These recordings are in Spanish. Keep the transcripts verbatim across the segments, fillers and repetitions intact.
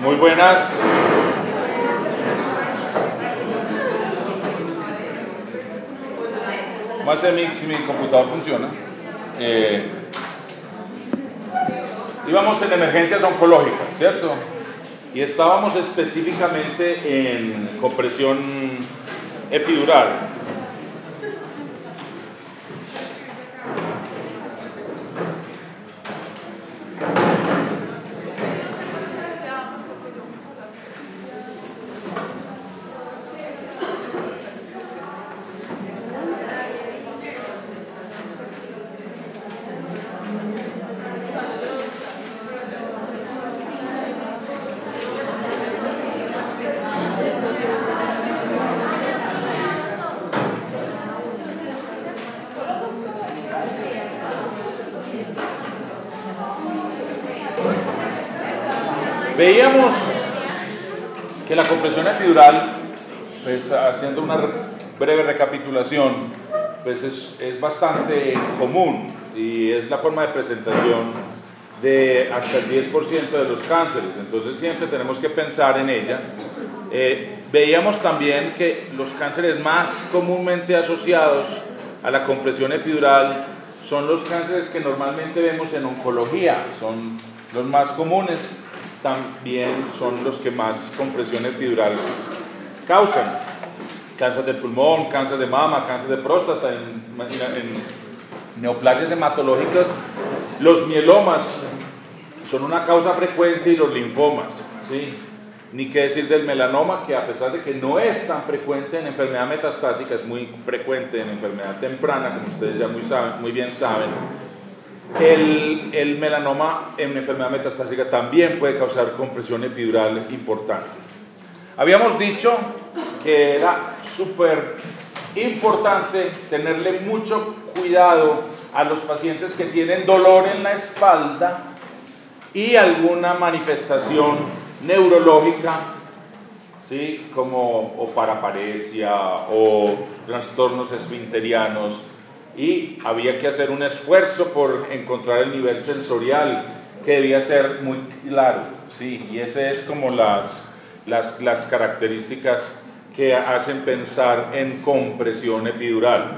Muy buenas. Vamos a ver mi, si mi computador funciona. Eh, íbamos en emergencias oncológicas, ¿cierto? Y estábamos específicamente en compresión epidural. Veíamos que la compresión epidural, pues haciendo una breve recapitulación, pues es, es bastante común y es la forma de presentación de hasta el diez por ciento de los cánceres, entonces siempre tenemos que pensar en ella. Eh, veíamos también que los cánceres más comúnmente asociados a la compresión epidural son los cánceres que normalmente vemos en oncología, son los más comunes. También son los que más compresión epidural causan. Cáncer de pulmón, cáncer de mama, cáncer de próstata, en, en neoplasias hematológicas. Los mielomas son una causa frecuente y los linfomas, ¿sí? Ni qué decir del melanoma, que a pesar de que no es tan frecuente en enfermedad metastásica, es muy frecuente en enfermedad temprana, como ustedes ya muy, saben, muy bien saben. El, el melanoma en enfermedad metastásica también puede causar compresión epidural importante. Habíamos dicho que era súper importante tenerle mucho cuidado a los pacientes que tienen dolor en la espalda y alguna manifestación neurológica, ¿sí? Como o paraparesia o trastornos esfinterianos. Y había que hacer un esfuerzo por encontrar el nivel sensorial que debía ser muy claro, sí, y esas es como las, las, las características que hacen pensar en compresión epidural.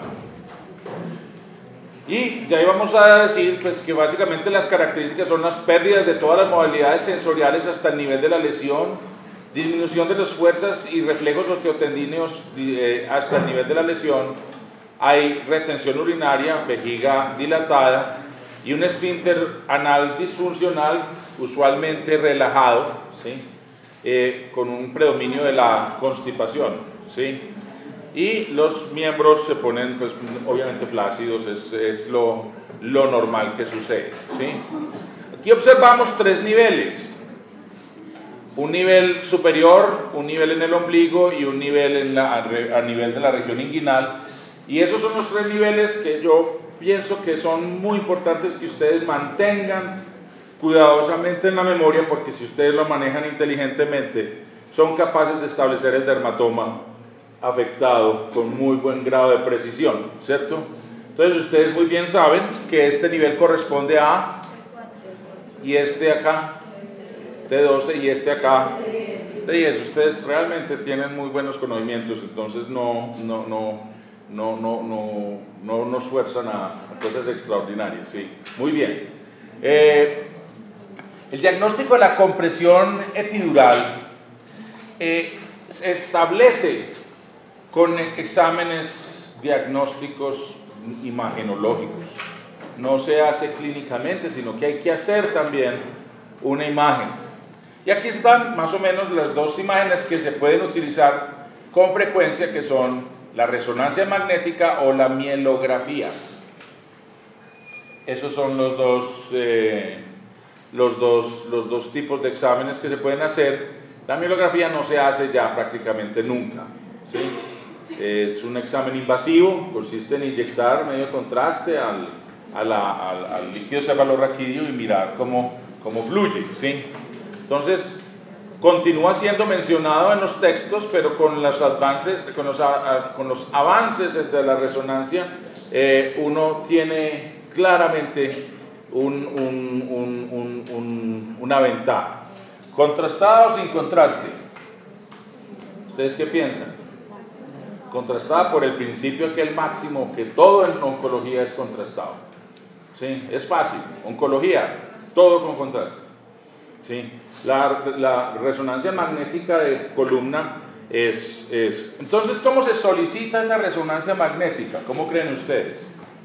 Y ya íbamos a decir pues, que básicamente las características son las pérdidas de todas las modalidades sensoriales hasta el nivel de la lesión, disminución de las fuerzas y reflejos osteotendíneos eh, hasta el nivel de la lesión. Hay retención urinaria, vejiga dilatada y un esfínter anal disfuncional, usualmente relajado, ¿sí? eh, con un predominio de la constipación, ¿sí? Y los miembros se ponen, pues, obviamente flácidos, es, es lo, lo normal que sucede, ¿sí? Aquí observamos tres niveles, un nivel superior, un nivel en el ombligo y un nivel en la, a nivel de la región inguinal. Y esos son los tres niveles que yo pienso que son muy importantes que ustedes mantengan cuidadosamente en la memoria, porque si ustedes lo manejan inteligentemente, son capaces de establecer el dermatoma afectado con muy buen grado de precisión, ¿cierto? Entonces ustedes muy bien saben que este nivel corresponde a y este acá T doce y este acá T diez. Ustedes realmente tienen muy buenos conocimientos, entonces no, no, no No, no, no, no nos fuerzan a, a cosas extraordinarias, sí. Muy bien. Eh, el diagnóstico de la compresión epidural eh, se establece con exámenes diagnósticos imagenológicos. No se hace clínicamente, sino que hay que hacer también una imagen. Y aquí están más o menos las dos imágenes que se pueden utilizar con frecuencia, que son la resonancia magnética o la mielografía. Esos son los dos, eh, los, dos, los dos tipos de exámenes que se pueden hacer. La mielografía no se hace ya prácticamente nunca, ¿sí? Es un examen invasivo, consiste en inyectar medio contraste al, a la, al, al líquido cefalorraquídeo y mirar cómo, cómo fluye, ¿sí? Entonces, continúa siendo mencionado en los textos, pero con los avances, con los, con los avances de la resonancia, eh, uno tiene claramente un, un, un, un, una ventaja. ¿Contrastada o sin contraste? ¿Ustedes qué piensan? Contrastada por el principio aquel máximo que todo en oncología es contrastado. ¿Sí? Es fácil. Oncología, todo con contraste. ¿Sí? La, la resonancia magnética de columna es, es... Entonces, ¿cómo se solicita esa resonancia magnética? ¿Cómo creen ustedes?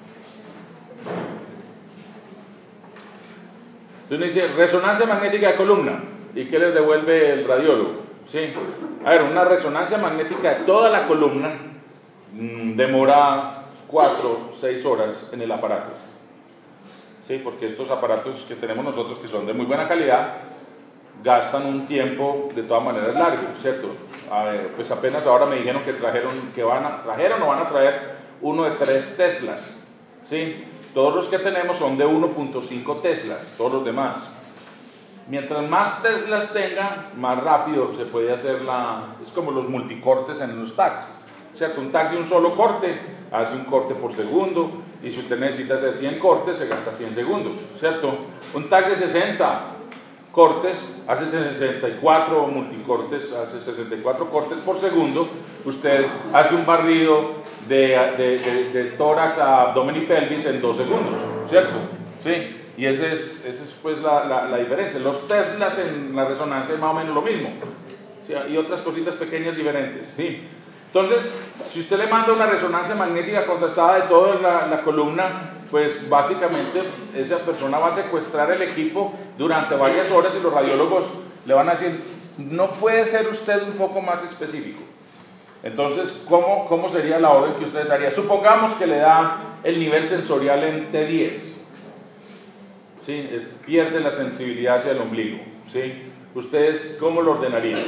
Entonces dice, resonancia magnética de columna. ¿Y qué les devuelve el radiólogo? ¿Sí? A ver, una resonancia magnética de toda la columna mmm, demora cuatro, seis horas en el aparato. ¿Sí? Porque estos aparatos que tenemos nosotros, que son de muy buena calidad, gastan un tiempo de todas maneras largo, ¿cierto? A ver, pues apenas ahora me dijeron que trajeron, que van a, trajeron o van a traer uno de tres teslas, ¿sí? Todos los que tenemos son de uno punto cinco teslas, todos los demás. Mientras más teslas tenga, más rápido se puede hacer la... Es como los multicortes en los tags, ¿cierto? Un tag de un solo corte hace un corte por segundo, y si usted necesita hacer cien cortes, se gasta cien segundos, ¿cierto? Un tag de sesenta cortes hace sesenta y cuatro multicortes, hace sesenta y cuatro cortes por segundo. Usted hace un barrido de, de, de, de tórax a abdomen y pelvis en dos segundos, ¿cierto? Sí. Y esa es, ese es pues la, la, la diferencia. Los teslas en la resonancia es más o menos lo mismo, ¿sí? Y otras cositas pequeñas diferentes, ¿sí? Entonces, si usted le manda una resonancia magnética contrastada de toda la, la columna, pues básicamente esa persona va a secuestrar el equipo durante varias horas y los radiólogos le van a decir, no puede ser usted un poco más específico. Entonces, ¿cómo, cómo sería la orden que ustedes harían? Supongamos que le da el nivel sensorial en T diez. ¿Sí? Pierde la sensibilidad hacia el ombligo, ¿sí? ¿Ustedes cómo lo ordenarían?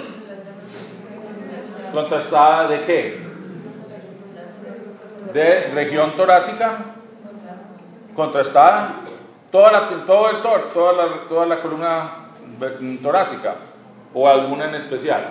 ¿Contrastada de qué? ¿De región torácica? ¿Contrastada? Toda la, todo el tor, toda la, toda la columna torácica, o alguna en especial.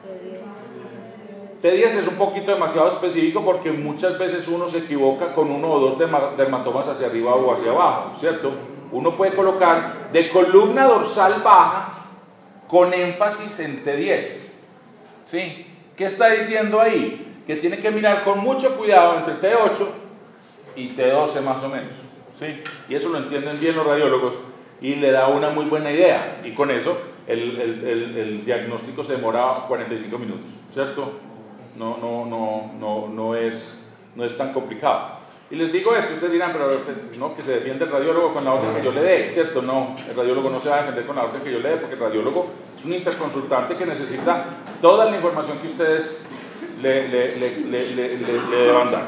T diez es un poquito demasiado específico porque muchas veces uno se equivoca con uno o dos dermatomas hacia arriba o hacia abajo, ¿cierto? Uno puede colocar de columna dorsal baja con énfasis en T diez. ¿Sí? ¿Qué está diciendo ahí? Que tiene que mirar con mucho cuidado entre T ocho y T doce más o menos. ¿Sí? Y eso lo entienden bien los radiólogos y le da una muy buena idea. Y con eso el, el, el, el diagnóstico se demora cuarenta y cinco minutos, ¿cierto? No, no, no, no, no, es, no es tan complicado. Y les digo esto, ustedes dirán, pero pues, no, que se defiende el radiólogo con la orden que yo le dé, ¿cierto? No, el radiólogo no se va a defender con la orden que yo le dé, porque el radiólogo es un interconsultante que necesita toda la información que ustedes le, le, le, le, le, le, le deban dar.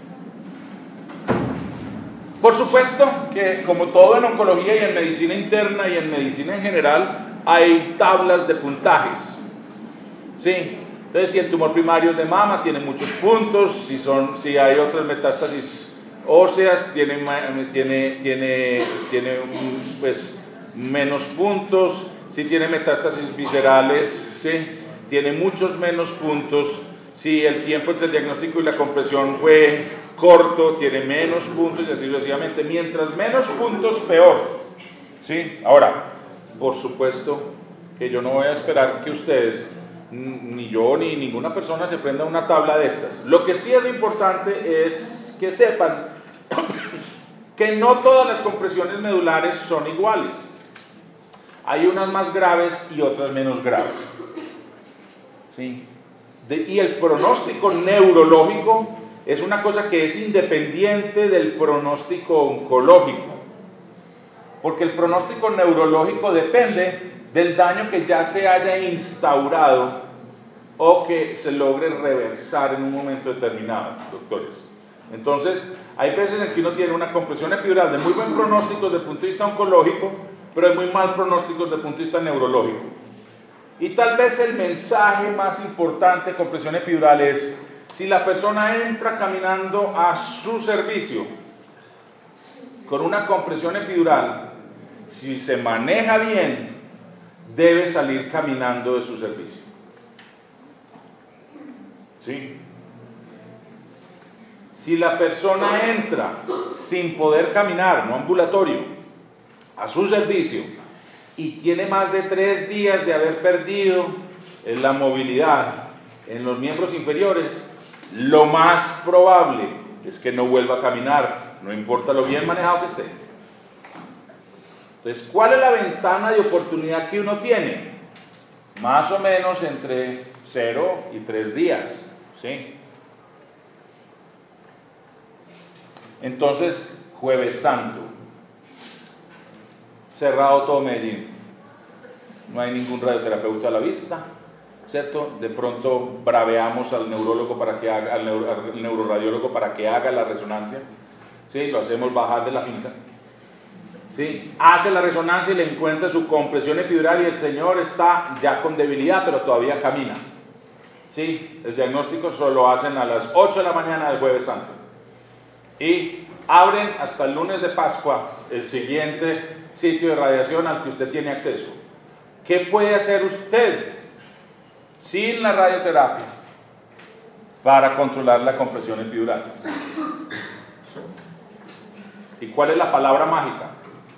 Por supuesto que, como todo en oncología y en medicina interna y en medicina en general, hay tablas de puntajes, ¿sí? Entonces, si el tumor primario es de mama, tiene muchos puntos. Si, son, si hay otras metástasis óseas, tiene, tiene, tiene, tiene pues, menos puntos. Si tiene metástasis viscerales, ¿sí? Tiene muchos menos puntos. Si el tiempo entre el diagnóstico y la compresión fue corto, tiene menos puntos y así sucesivamente. Mientras menos puntos, peor, ¿sí? Ahora, por supuesto que yo no voy a esperar que ustedes, ni yo ni ninguna persona, se prenda una tabla de estas. Lo que sí es importante es que sepan que no todas las compresiones medulares son iguales. Hay unas más graves y otras menos graves, ¿sí? De, y el pronóstico neurológico es una cosa que es independiente del pronóstico oncológico, porque el pronóstico neurológico depende del daño que ya se haya instaurado o que se logre reversar en un momento determinado, doctores. Entonces, hay veces en que uno tiene una compresión epidural de muy buen pronóstico desde el punto de vista oncológico, pero de muy mal pronóstico desde el punto de vista neurológico. Y tal vez el mensaje más importante de compresión epidural es: si la persona entra caminando a su servicio con una compresión epidural, si se maneja bien, debe salir caminando de su servicio. ¿Sí? Si la persona entra sin poder caminar, no ambulatorio, a su servicio, y tiene más de tres días de haber perdido la movilidad en los miembros inferiores, lo más probable es que no vuelva a caminar, no importa lo bien manejado que esté. Entonces, ¿cuál es la ventana de oportunidad que uno tiene? Más o menos entre cero y tres días, ¿sí? Entonces, Jueves Santo, cerrado todo Medellín, no hay ningún radioterapeuta a la vista, ¿cierto? De pronto braveamos al neurólogo para que haga, al, neuro, al neuroradiólogo para que haga la resonancia, ¿sí? Lo hacemos bajar de la finca, ¿sí? Hace la resonancia y le encuentra su compresión epidural y el señor está ya con debilidad, pero todavía camina, ¿sí? El diagnóstico solo lo hacen a las ocho de la mañana del Jueves Santo y abren hasta el lunes de Pascua el siguiente sitio de radiación al que usted tiene acceso. ¿Qué puede hacer usted sin la radioterapia para controlar la compresión epidural? ¿Y cuál es la palabra mágica?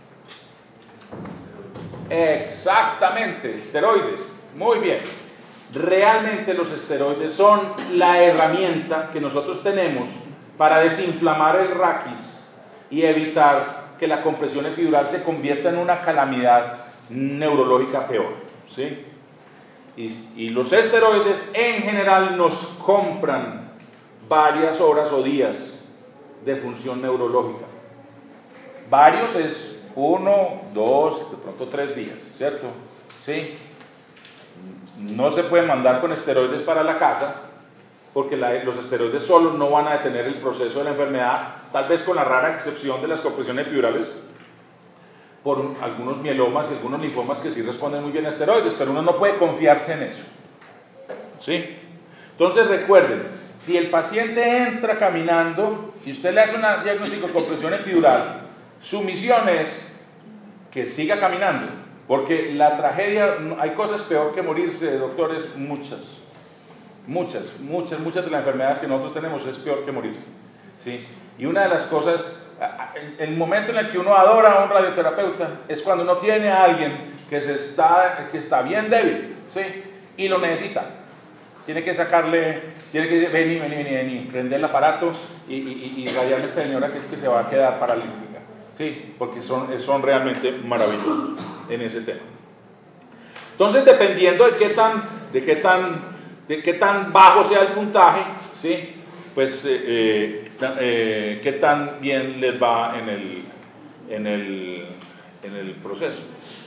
Exactamente, esteroides. Muy bien. Realmente los esteroides son la herramienta que nosotros tenemos para desinflamar el raquis y evitar que la compresión epidural se convierta en una calamidad neurológica peor, ¿sí? Y, y los esteroides en general nos compran varias horas o días de función neurológica. Varios es uno, dos, de pronto tres días, ¿cierto? ¿Sí? No se puede mandar con esteroides para la casa porque la, los esteroides solos no van a detener el proceso de la enfermedad, tal vez con la rara excepción de las compresiones epidurales por un, algunos mielomas y algunos linfomas que sí responden muy bien a esteroides, pero uno no puede confiarse en eso, ¿sí? Entonces recuerden, si el paciente entra caminando y usted le hace un diagnóstico de compresión epidural, su misión es que siga caminando, porque la tragedia, hay cosas peor que morirse, doctores, muchas, muchas, muchas, muchas de las enfermedades que nosotros tenemos es peor que morirse, ¿sí? Y una de las cosas, el momento en el que uno adora a un radioterapeuta es cuando uno tiene a alguien que, se está, que está bien débil, ¿sí? Y lo necesita. Tiene que sacarle, tiene que decir, vení, vení, vení, vení, prender el aparato y, y, y radiarle a esta señora que es que se va a quedar paralítica, ¿sí? Porque son, son realmente maravillosos en ese tema. Entonces, dependiendo de qué tan, de qué tan, de qué tan bajo sea el puntaje, ¿sí? Pues eh, eh, qué tan bien les va en el, en el, en el proceso.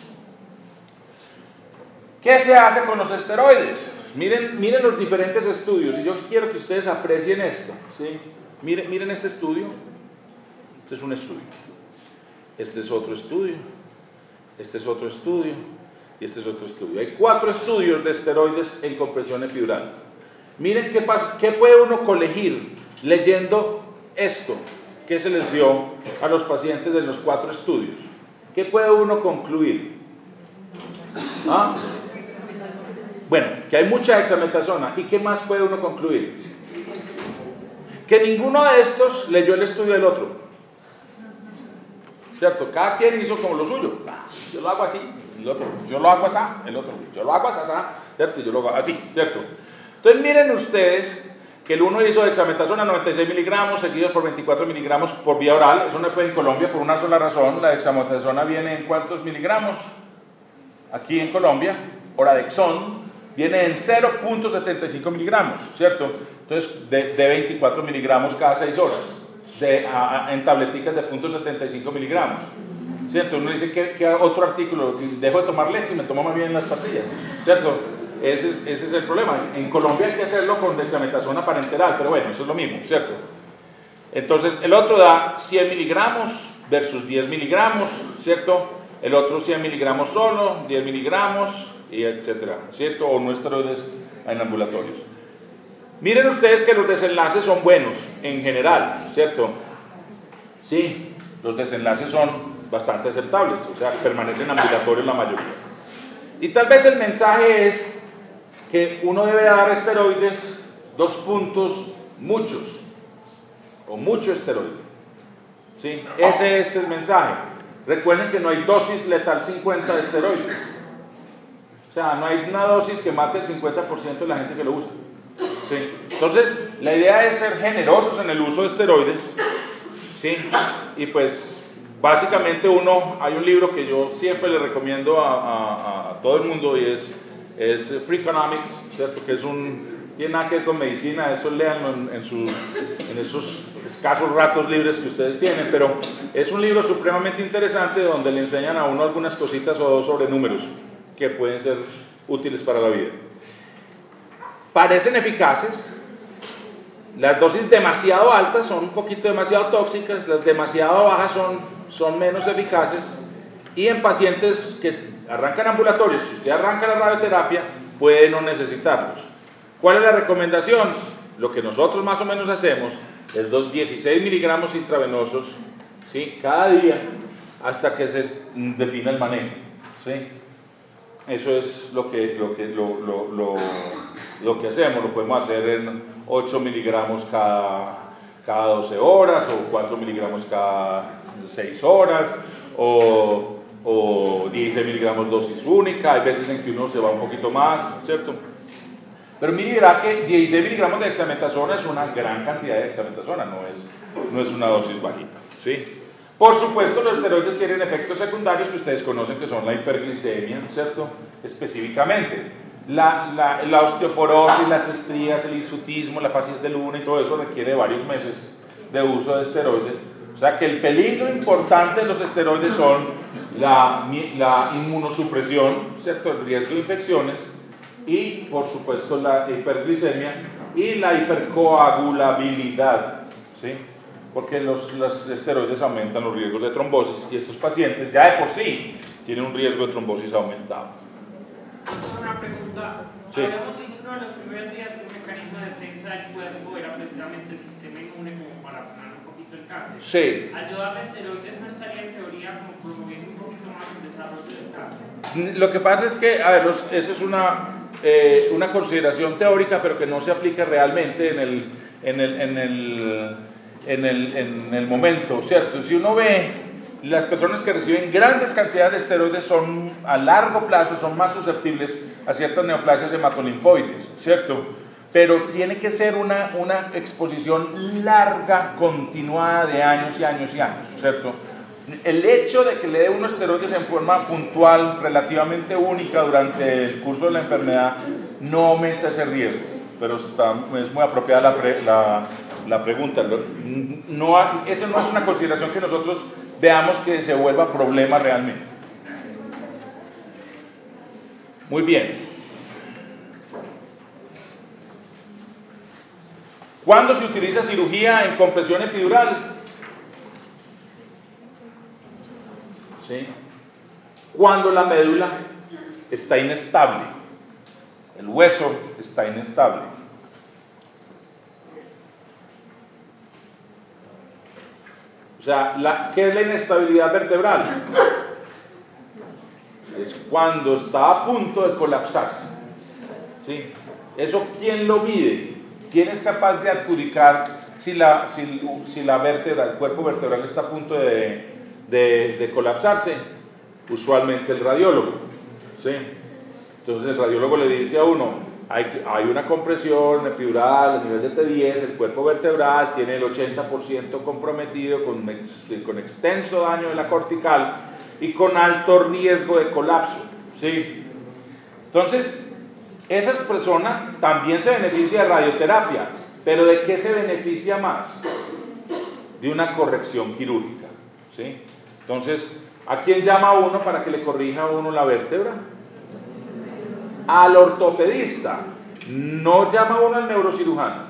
¿Qué se hace con los esteroides? Miren, miren los diferentes estudios, y yo quiero que ustedes aprecien esto, ¿sí? Miren, miren este estudio. Este es un estudio. Este es otro estudio. Este es otro estudio. Y este es otro estudio. Hay cuatro estudios de esteroides en compresión epidural. Miren qué, pasa, qué puede uno colegir leyendo esto que se les dio a los pacientes de los cuatro estudios. ¿Qué puede uno concluir? ¿Ah? Bueno, que hay mucha dexametasona. ¿Y qué más puede uno concluir? Que ninguno de estos leyó el estudio del otro, ¿cierto? Cada quien hizo como lo suyo. Yo lo hago así, el otro, yo lo hago así, el otro, yo lo hago así, ¿cierto? Yo lo hago así, ¿cierto? Entonces miren ustedes que el uno hizo dexametasona noventa y seis miligramos seguidos por veinticuatro miligramos por vía oral. Eso no puede en Colombia por una sola razón. La dexametasona viene en ¿cuántos miligramos? Aquí en Colombia, Oradexon viene en cero punto setenta y cinco miligramos, ¿cierto? Entonces de, de veinticuatro miligramos cada seis horas, de, a, a, en tableticas de punto setenta y cinco miligramos, ¿cierto? Uno dice que, que otro artículo, dejo de tomar leche y me tomo más bien las pastillas, ¿cierto? Ese es, ese es el problema. En Colombia hay que hacerlo con dexametasona parenteral, pero bueno, eso es lo mismo, ¿cierto? Entonces el otro da cien miligramos versus diez miligramos, ¿cierto? El otro cien miligramos solo, diez miligramos, y etcétera, ¿cierto? O no esteroides en ambulatorios. Miren ustedes que los desenlaces son buenos en general, ¿cierto? Sí, los desenlaces son bastante aceptables, o sea, permanecen ambulatorios la mayoría. Y tal vez el mensaje es que uno debe dar esteroides, dos puntos, muchos, o mucho esteroide, ¿sí? Ese es el mensaje. Recuerden que no hay dosis letal cincuenta de esteroides. O sea, no hay una dosis que mate el cincuenta por ciento de la gente que lo usa. ¿Sí? Entonces, la idea es ser generosos en el uso de esteroides. ¿Sí? Y pues, básicamente uno, hay un libro que yo siempre le recomiendo a, a, a todo el mundo y es, es Freakonomics, ¿cierto? Que es un, tiene nada que ver con medicina, eso léanlo en, en, sus, en esos escasos ratos libres que ustedes tienen, pero es un libro supremamente interesante donde le enseñan a uno algunas cositas o dos sobre números que pueden ser útiles para la vida. Parecen eficaces. Las dosis demasiado altas son un poquito demasiado tóxicas, las demasiado bajas son, son menos eficaces, y en pacientes que arrancan ambulatorios, si usted arranca la radioterapia, puede no necesitarlos. ¿Cuál es la recomendación? Lo que nosotros más o menos hacemos es los dieciséis miligramos intravenosos, ¿sí? Cada día hasta que se defina el manejo, ¿sí? Eso es lo que, lo, que, lo, lo, lo, lo que hacemos. Lo podemos hacer en ocho miligramos cada, cada doce horas, o cuatro miligramos cada seis horas, o, o dieciséis miligramos dosis única. Hay veces en que uno se va un poquito más, ¿cierto? Pero mire, verá que dieciséis miligramos de dexametasona es una gran cantidad de dexametasona, no es, no es una dosis bajita, ¿sí? Por supuesto, los esteroides tienen efectos secundarios que ustedes conocen, que son la hiperglicemia, ¿cierto? Específicamente, la, la, la osteoporosis, las estrías, el hirsutismo, la facies de luna y todo eso requiere varios meses de uso de esteroides. O sea que el peligro importante de los esteroides son la, la inmunosupresión, ¿cierto? El riesgo de infecciones y, por supuesto, la hiperglicemia y la hipercoagulabilidad, ¿sí? Porque los, los esteroides aumentan los riesgos de trombosis y estos pacientes ya de por sí tienen un riesgo de trombosis aumentado. Una pregunta. Sí. Habíamos dicho uno de los primeros días que un mecanismo de defensa del cuerpo era precisamente el sistema inmune, como para frenar un poquito el cáncer. Sí. Al darle esteroides no estaría en teoría como promoviendo un poquito más el desarrollo del cáncer. Lo que pasa es que, a ver, los, esa es una, eh, una consideración teórica, pero que no se aplica realmente en el, en el, en el En el, en el momento, ¿cierto? Si uno ve, las personas que reciben grandes cantidades de esteroides son, a largo plazo, son más susceptibles a ciertas neoplasias hematolinfoides, ¿cierto? Pero tiene que ser una, una exposición larga, continuada, de años y años y años, ¿cierto? El hecho de que le dé unos esteroides en forma puntual, relativamente única durante el curso de la enfermedad, no aumenta ese riesgo, pero está, es muy apropiada la, pre, la la pregunta. No, esa no es una consideración que nosotros veamos que se vuelva problema realmente. Muy bien. ¿Cuándo se utiliza cirugía en compresión epidural? ¿Sí? Cuando la médula está inestable, el hueso está inestable. O sea, la, ¿qué es la inestabilidad vertebral? Es cuando está a punto de colapsarse, ¿sí? ¿Eso quién lo mide? ¿Quién es capaz de adjudicar si la, si, si la vértebra, el cuerpo vertebral está a punto de, de, de colapsarse? Usualmente el radiólogo, ¿sí? Entonces el radiólogo le dice a uno, hay, hay una compresión epidural a nivel de T diez, el cuerpo vertebral tiene el ochenta por ciento comprometido con, ex, con extenso daño de la cortical y con alto riesgo de colapso, ¿sí? Entonces, esa persona también se beneficia de radioterapia, pero ¿de qué se beneficia más? De una corrección quirúrgica, ¿sí? Entonces, ¿a quién llama uno para que le corrija a uno la vértebra? Al ortopedista. No llama uno al neurocirujano.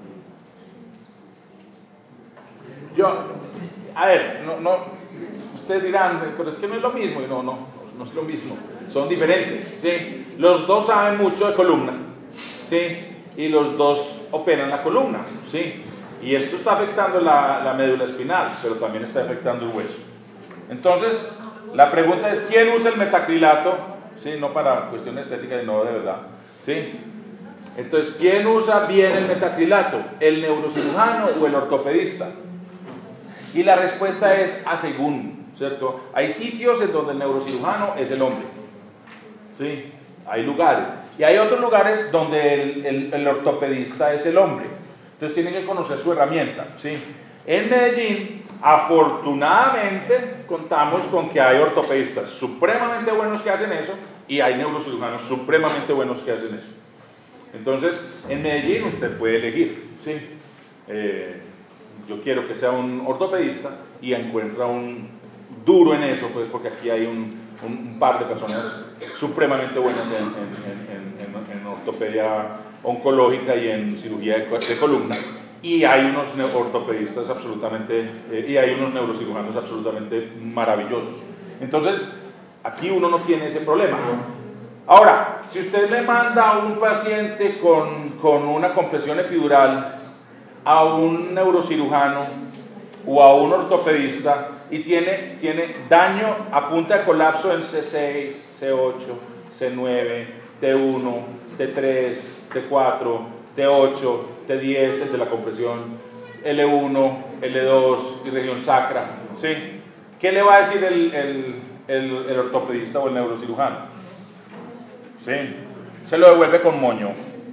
Yo, a ver, no, no, ustedes dirán, pero es que no es lo mismo. Y no, no, no es lo mismo. Son diferentes, ¿sí? Los dos saben mucho de columna, ¿sí? Y los dos operan la columna, ¿sí? Y esto está afectando la, la médula espinal, pero también está afectando el hueso. Entonces, la pregunta es, ¿quién usa el metacrilato? Sí, no para cuestiones estéticas, sino de verdad, ¿sí? Entonces, ¿quién usa bien el metacrilato? ¿El neurocirujano o el ortopedista? Y la respuesta es a según. ¿cierto? Hay sitios en donde el neurocirujano es el hombre, ¿sí? Hay lugares. Y hay otros lugares donde el, el, el ortopedista es el hombre. Entonces tienen que conocer su herramienta, ¿sí? En Medellín, afortunadamente, contamos con que hay ortopedistas supremamente buenos que hacen eso y hay neurocirujanos supremamente buenos que hacen eso. Entonces, en Medellín usted puede elegir, ¿sí? Eh, yo quiero que sea un ortopedista y encuentra un duro en eso, pues porque aquí hay un, un, un par de personas supremamente buenas en, en, en, en, en ortopedia oncológica y en cirugía de, de columna. Y hay unos ortopedistas absolutamente, eh, y hay unos neurocirujanos absolutamente maravillosos. Entonces, aquí uno no tiene ese problema. Ahora, si usted le manda a un paciente con, con una compresión epidural a un neurocirujano o a un ortopedista y tiene, tiene daño a punta de colapso en C seis, C ocho, C nueve, T uno, T tres, T cuatro, T ocho, T diez, el de la compresión, L uno, L dos y región sacra, ¿sí? ¿Qué le va a decir el, el, el, el ortopedista o el neurocirujano? ¿Sí? Se lo devuelve con moño.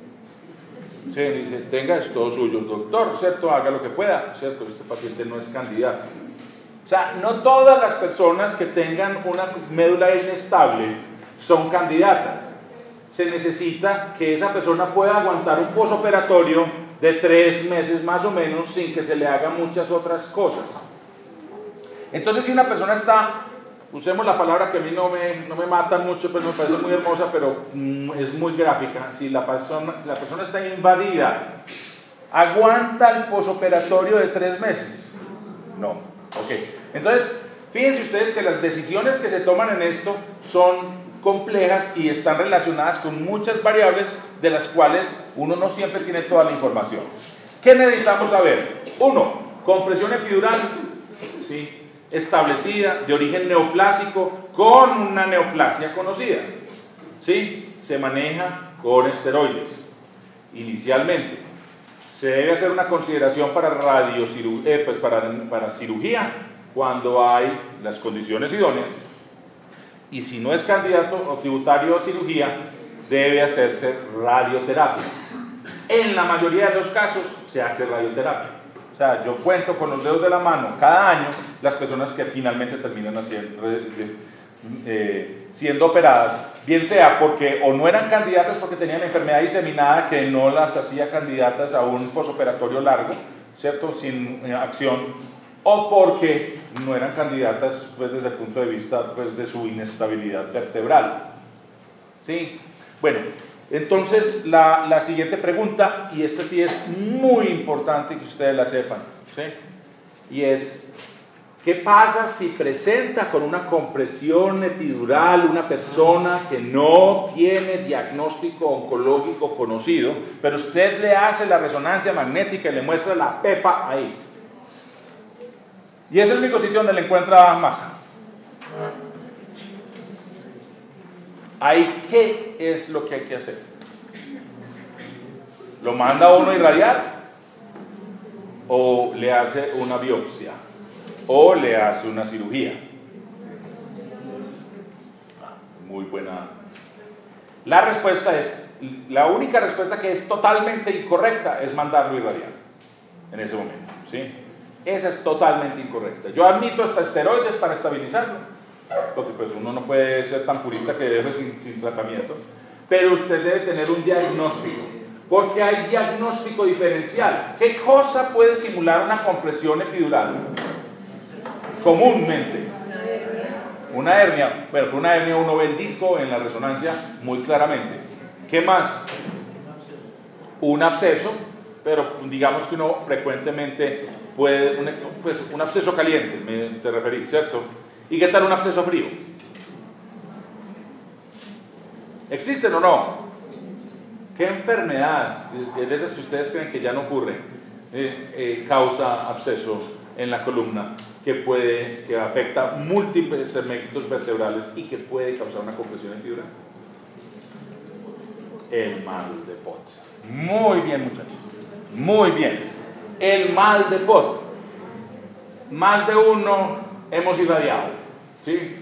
Sí, dice, tenga, es todo suyo, doctor, ¿cierto? Haga lo que pueda, ¿cierto? Este paciente no es candidato. O sea, no todas las personas que tengan una médula inestable son candidatas. Se necesita que esa persona pueda aguantar un posoperatorio de tres meses más o menos sin que se le hagan muchas otras cosas. Entonces, si una persona está, usemos la palabra que a mí no me, no me mata mucho, pero me parece muy hermosa, pero mm, es muy gráfica. Si la, persona, si la persona está invadida, ¿aguanta el posoperatorio de tres meses? No. Ok. Entonces, fíjense ustedes que las decisiones que se toman en esto son complejas y están relacionadas con muchas variables de las cuales uno no siempre tiene toda la información. ¿Qué necesitamos saber? Uno, compresión epidural, ¿sí? Establecida, de origen neoplásico, con una neoplasia conocida, ¿sí? Se maneja con esteroides, inicialmente. Se debe hacer una consideración para, radiociru eh, pues para, para cirugía, cuando hay las condiciones idóneas. Y si no es candidato o tributario a cirugía, debe hacerse radioterapia. En la mayoría de los casos se hace radioterapia. O sea, yo cuento con los dedos de la mano cada año las personas que finalmente terminan haciendo, eh, siendo operadas, bien sea porque o no eran candidatas porque tenían enfermedad diseminada que no las hacía candidatas a un posoperatorio largo, ¿cierto? Sin eh, acción, o porque no eran candidatas pues, desde el punto de vista pues, de su inestabilidad vertebral. ¿Sí? Bueno, entonces la, la siguiente pregunta, y esta sí es muy importante que ustedes la sepan, ¿sí? Y es, ¿qué pasa si presenta con una compresión epidural una persona que no tiene diagnóstico oncológico conocido, pero usted le hace la resonancia magnética y le muestra la pepa ahí? Y es el único sitio donde le encuentra masa. Ahí, ¿qué es lo que hay que hacer? ¿Lo manda a uno a irradiar? ¿O le hace una biopsia? ¿O le hace una cirugía? Muy buena. La respuesta es, la única respuesta que es totalmente incorrecta es mandarlo a irradiar en ese momento, ¿sí? Esa es totalmente incorrecta. Yo admito hasta esteroides para estabilizarlo, porque pues uno no puede ser tan purista que deje sin, sin tratamiento, pero usted debe tener un diagnóstico, porque hay diagnóstico diferencial. ¿Qué cosa puede simular una compresión epidural? Comúnmente una hernia. Bueno, por una hernia uno ve el disco en la resonancia muy claramente. ¿Qué más? Un absceso, pero digamos que uno frecuentemente puede, un, pues un absceso caliente, me te referí, ¿cierto? ¿Y qué tal un absceso frío? ¿Existen o no? ¿Qué enfermedad, de esas que ustedes creen que ya no ocurre, eh, eh, causa absceso en la columna que puede, que afecta múltiples segmentos vertebrales y que puede causar una compresión epidural? El mal de Pot. Muy bien, muchachos. Muy bien. El mal de Pot. Más de uno hemos irradiado, ¿sí?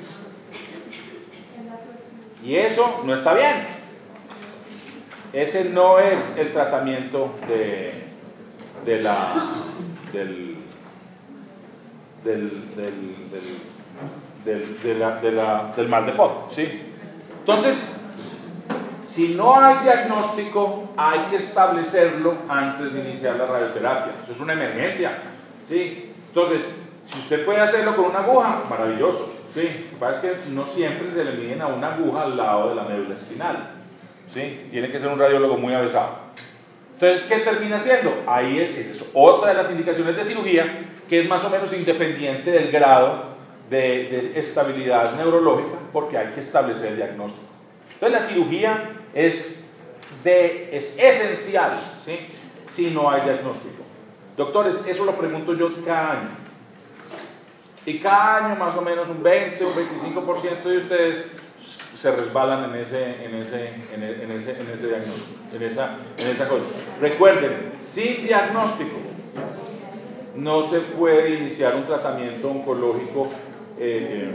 Y eso no está bien. Ese no es el tratamiento de, de la, del, del, del, del, del, de la, de la, del mal de Pot, ¿sí? Entonces, si no hay diagnóstico, hay que establecerlo antes de iniciar la radioterapia. Eso es una emergencia, ¿sí? Entonces, si usted puede hacerlo con una aguja, maravilloso, ¿sí? Lo que pasa es que no siempre se le miden a una aguja al lado de la médula espinal, ¿sí? Tiene que ser un radiólogo muy avezado. Entonces, ¿qué termina siendo? Ahí es, es otra de las indicaciones de cirugía, que es más o menos independiente del grado de, de estabilidad neurológica, porque hay que establecer diagnóstico. Entonces, la cirugía es, de, es esencial, ¿sí? Si no hay diagnóstico. Doctores, eso lo pregunto yo cada año. Y cada año más o menos un veinte, un veinticinco por ciento de ustedes se resbalan en ese, en ese, en ese, en ese, en ese diagnóstico, en esa, en esa cosa. Recuerden, sin diagnóstico no se puede iniciar un tratamiento oncológico. Eh,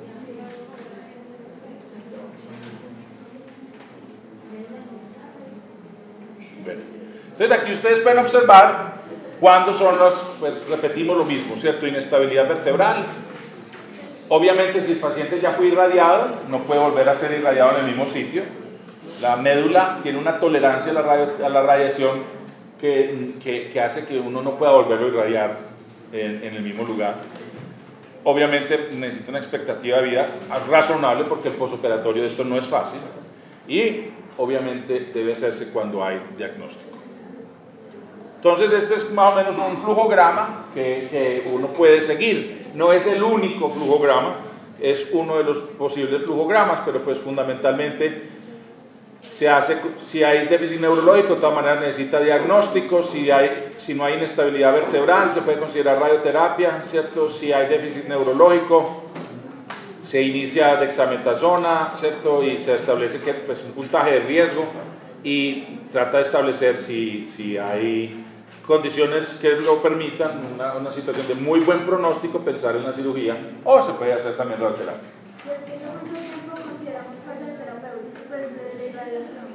bueno. Entonces aquí ustedes pueden observar cuándo son los, pues repetimos lo mismo, ¿cierto? Inestabilidad vertebral. Obviamente, si el paciente ya fue irradiado, no puede volver a ser irradiado en el mismo sitio. La médula tiene una tolerancia a la, radio, a la radiación que, que, que hace que uno no pueda volverlo a irradiar en, en el mismo lugar. Obviamente, necesita una expectativa de vida razonable porque el posoperatorio de esto no es fácil. Y, obviamente, debe hacerse cuando hay diagnóstico. Entonces, este es más o menos un flujograma que, que uno puede seguir. No es el único flujograma, es uno de los posibles flujogramas, pero pues fundamentalmente se hace, si hay déficit neurológico, de todas maneras necesita diagnóstico. Si, hay, si no hay inestabilidad vertebral, se puede considerar radioterapia, ¿cierto? Si hay déficit neurológico, se inicia dexametasona, ¿cierto? Y se establece que, pues, un puntaje de riesgo y trata de establecer si, si hay condiciones que lo permitan, una, una situación de muy buen pronóstico, pensar en la cirugía, o se puede hacer también radioterapia. Pues que no mucho tiempo consideramos radioterapeuta, pues de irradiación.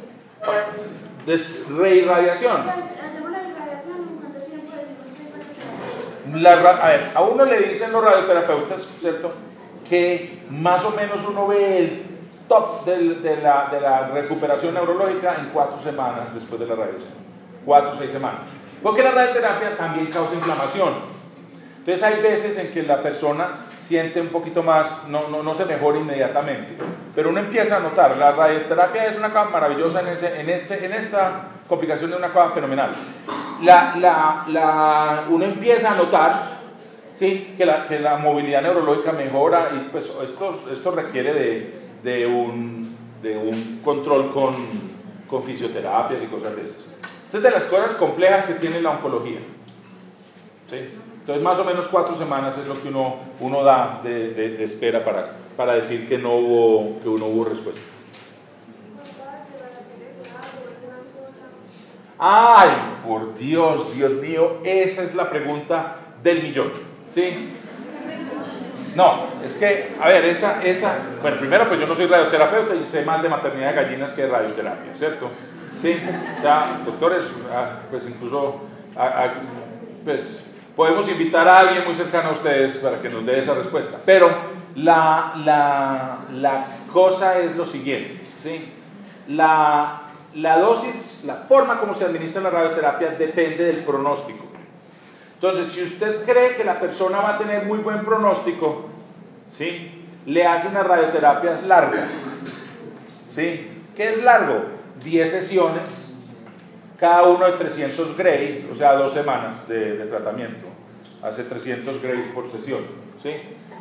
De reirradiación. Hacemos la irradiación, ¿en cuánto tiempo decimos que es radioterapia? La, a ver, a uno le dicen los radioterapeutas, ¿cierto?, que más o menos uno ve el top de, de, la, de la recuperación neurológica en cuatro semanas después de la radiación, cuatro o seis semanas. Porque la radioterapia también causa inflamación. Entonces hay veces en que la persona siente un poquito más, no, no, no se mejora inmediatamente, pero uno empieza a notar, la radioterapia es una cosa maravillosa en, ese, en, este, en esta complicación, es una cosa fenomenal. La, la, la, uno empieza a notar, sí, que, la, que la movilidad neurológica mejora, y pues esto, esto requiere de, de, un, de un control con, con fisioterapias y cosas de esas. Esta es de las cosas complejas que tiene la oncología, ¿sí? Entonces, más o menos cuatro semanas es lo que uno, uno da de, de, de espera para, para decir que no hubo, que no hubo respuesta. ¡Ay, por Dios, Dios mío! Esa es la pregunta del millón, ¿sí? No, es que, a ver, esa, esa... Bueno, primero, pues yo no soy radioterapeuta y sé más de maternidad de gallinas que de radioterapia, ¿cierto? Sí, ya, doctores, pues incluso, a, a, pues, podemos invitar a alguien muy cercano a ustedes para que nos dé esa respuesta. Pero la, la, la cosa es lo siguiente, ¿sí? La, la dosis, la forma como se administra la radioterapia depende del pronóstico. Entonces, si usted cree que la persona va a tener muy buen pronóstico, ¿sí?, le hace unas radioterapias largas, ¿sí? ¿Qué es largo? diez sesiones, cada uno de trescientos grays, o sea, dos semanas de, de tratamiento. Hace trescientos grays por sesión, ¿sí?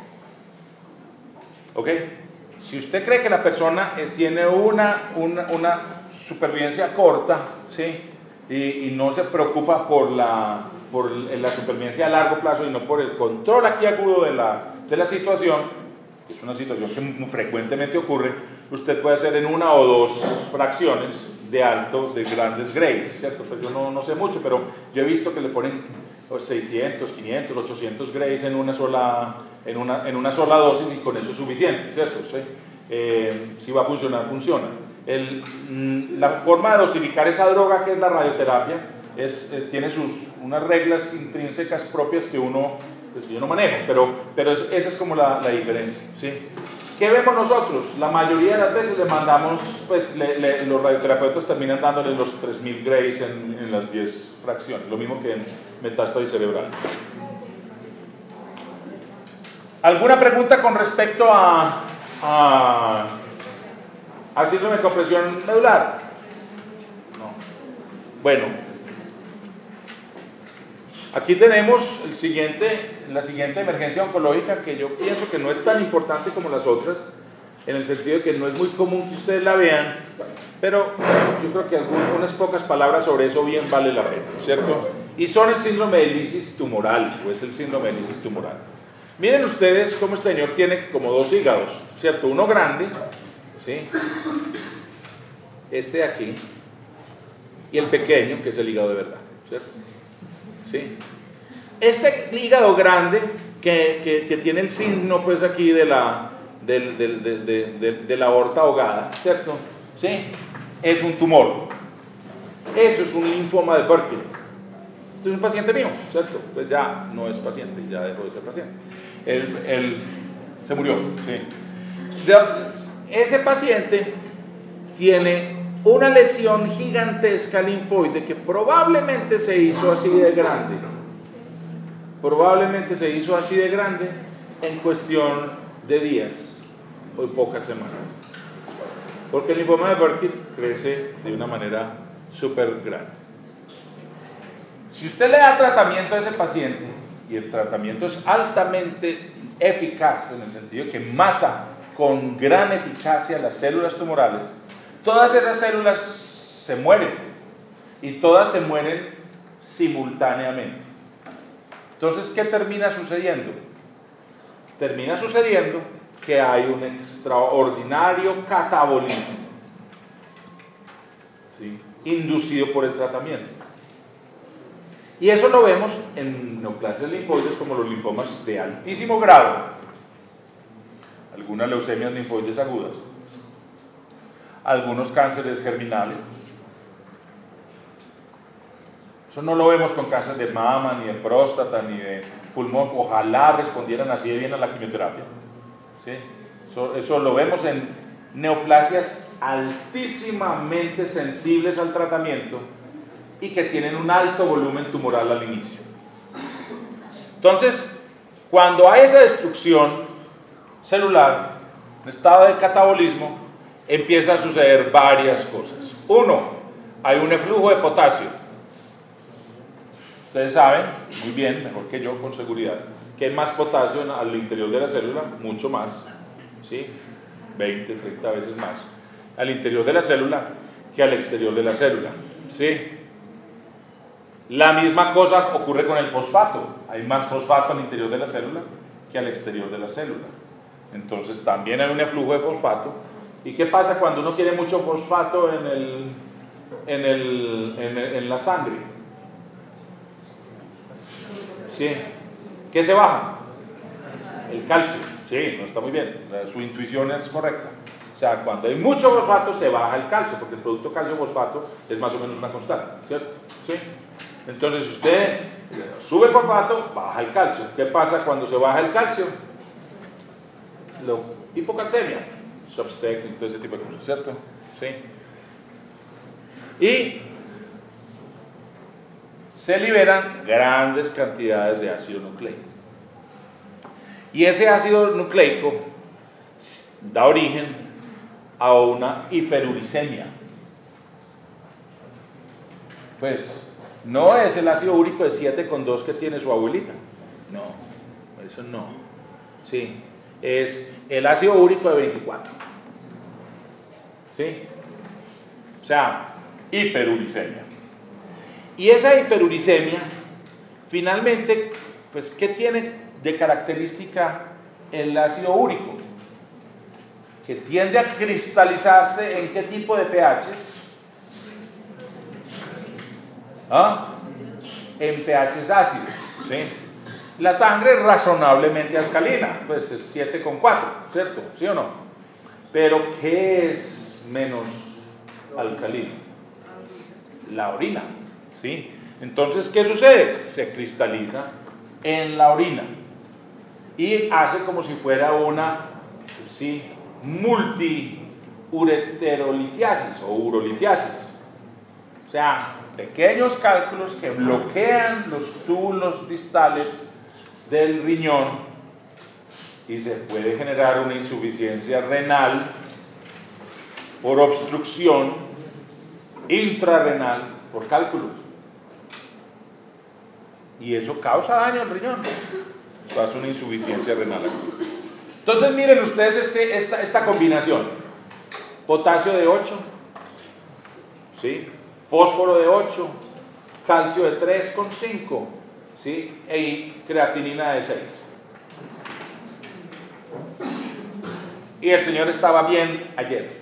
¿Ok? Si usted cree que la persona eh, tiene una, una, una supervivencia corta, ¿sí?, y, y no se preocupa por la, por la supervivencia a largo plazo y no por el control aquí agudo de la, de la situación, es una situación que frecuentemente ocurre, usted puede hacer en una o dos fracciones de alto, de grandes grays, ¿cierto? Pues yo no, no sé mucho, pero yo he visto que le ponen seiscientos, quinientos, ochocientos grays en una sola, en una, en una sola dosis y con eso es suficiente, ¿cierto? ¿Sí? Eh, si va a funcionar, funciona. El, la forma de dosificar esa droga que es la radioterapia es, eh, tiene sus, unas reglas intrínsecas propias que uno, pues, yo no manejo, pero, pero es, esa es como la, la diferencia, ¿sí? ¿Qué vemos nosotros? La mayoría de las veces le mandamos, pues le, le, los radioterapeutas terminan dándoles los tres mil grays en, en las diez fracciones, lo mismo que en metástasis cerebral. ¿Alguna pregunta con respecto a, a al síndrome de compresión medular? No. Bueno, aquí tenemos el siguiente, la siguiente emergencia oncológica, que yo pienso que no es tan importante como las otras, en el sentido de que no es muy común que ustedes la vean, pero yo creo que algunas, unas pocas palabras sobre eso bien vale la pena, ¿cierto? Y son el síndrome de lisis tumoral, o es el síndrome de lisis tumoral. Miren ustedes cómo este señor tiene como dos hígados, ¿cierto? Uno grande, ¿sí? Este de aquí, y el pequeño, que es el hígado de verdad, ¿cierto? ¿Sí? Este hígado grande, que, que, que tiene el signo, pues, aquí de la, del, del, de, de, de, de la aorta ahogada, ¿cierto? ¿Sí? Es un tumor. Eso es un linfoma de Burkitt. Este es un paciente mío, ¿cierto? Pues ya no es paciente, ya dejó de ser paciente. Él, él se murió, ¿sí? De, ese paciente tiene una lesión gigantesca linfoide que probablemente se hizo así de grande. Probablemente se hizo así de grande en cuestión de días o pocas semanas. Porque el linfoma de Burkitt crece de una manera súper grande. Si usted le da tratamiento a ese paciente, y el tratamiento es altamente eficaz en el sentido que mata con gran eficacia las células tumorales, todas esas células se mueren y todas se mueren simultáneamente. Entonces, ¿qué termina sucediendo? Termina sucediendo que hay un extraordinario catabolismo, ¿sí?, inducido por el tratamiento. Y eso lo vemos en neoplasias linfoides como los linfomas de altísimo grado, algunas leucemias linfoides agudas, algunos cánceres germinales. Eso no lo vemos con cáncer de mama, ni de próstata, ni de pulmón. Ojalá respondieran así de bien a la quimioterapia, ¿sí? Eso, eso lo vemos en neoplasias altísimamente sensibles al tratamiento y que tienen un alto volumen tumoral al inicio. Entonces, cuando hay esa destrucción celular, en estado de catabolismo, empieza a suceder varias cosas. Uno, hay un eflujo de potasio. Ustedes saben muy bien, mejor que yo con seguridad, que hay más potasio al interior de la célula, mucho más, ¿sí? veinte, treinta veces más al interior de la célula que al exterior de la célula, ¿sí? La misma cosa ocurre con el fosfato. Hay más fosfato al interior de la célula que al exterior de la célula. Entonces también hay un eflujo de fosfato. ¿Y qué pasa cuando uno tiene mucho fosfato en, el, en, el, en, el, en la sangre? ¿Sí? ¿Qué se baja? El calcio. Sí, no está muy bien. Su intuición es correcta. O sea, cuando hay mucho fosfato se baja el calcio, porque el producto calcio-fosfato es más o menos una constante, ¿cierto? ¿Sí? Entonces, si usted sube el fosfato, baja el calcio. ¿Qué pasa cuando se baja el calcio? Lo, hipocalcemia, Substec y todo ese tipo de cosas, ¿cierto? ¿Sí? Y se liberan grandes cantidades de ácido nucleico. Y ese ácido nucleico da origen a una hiperuricemia. Pues no es el ácido úrico de siete coma dos que tiene su abuelita. No, eso no. Sí, es el ácido úrico de veinticuatro. ¿Sí? O sea, hiperuricemia. Y esa hiperuricemia, finalmente, pues, ¿qué tiene de característica el ácido úrico? Que tiende a cristalizarse en qué tipo de pHs. ¿Ah? En pHs ácidos. ¿sí? La sangre es razonablemente alcalina, pues es siete coma cuatro, ¿cierto? ¿Sí o no? Pero ¿qué es menos alcalino? La orina, ¿sí? Entonces, ¿qué sucede? Se cristaliza en la orina y hace como si fuera una, ¿sí?, multiureterolitiasis o urolitiasis. O sea, pequeños cálculos que bloquean los túbulos distales del riñón y se puede generar una insuficiencia renal por obstrucción intrarrenal por cálculos. Y eso causa daño al riñón. Eso hace una insuficiencia renal. Entonces miren ustedes este, esta, esta combinación. Potasio de ocho, ¿sí?, fósforo de ocho, calcio de tres coma cinco, ¿sí?, y creatinina de seis. Y el señor estaba bien ayer.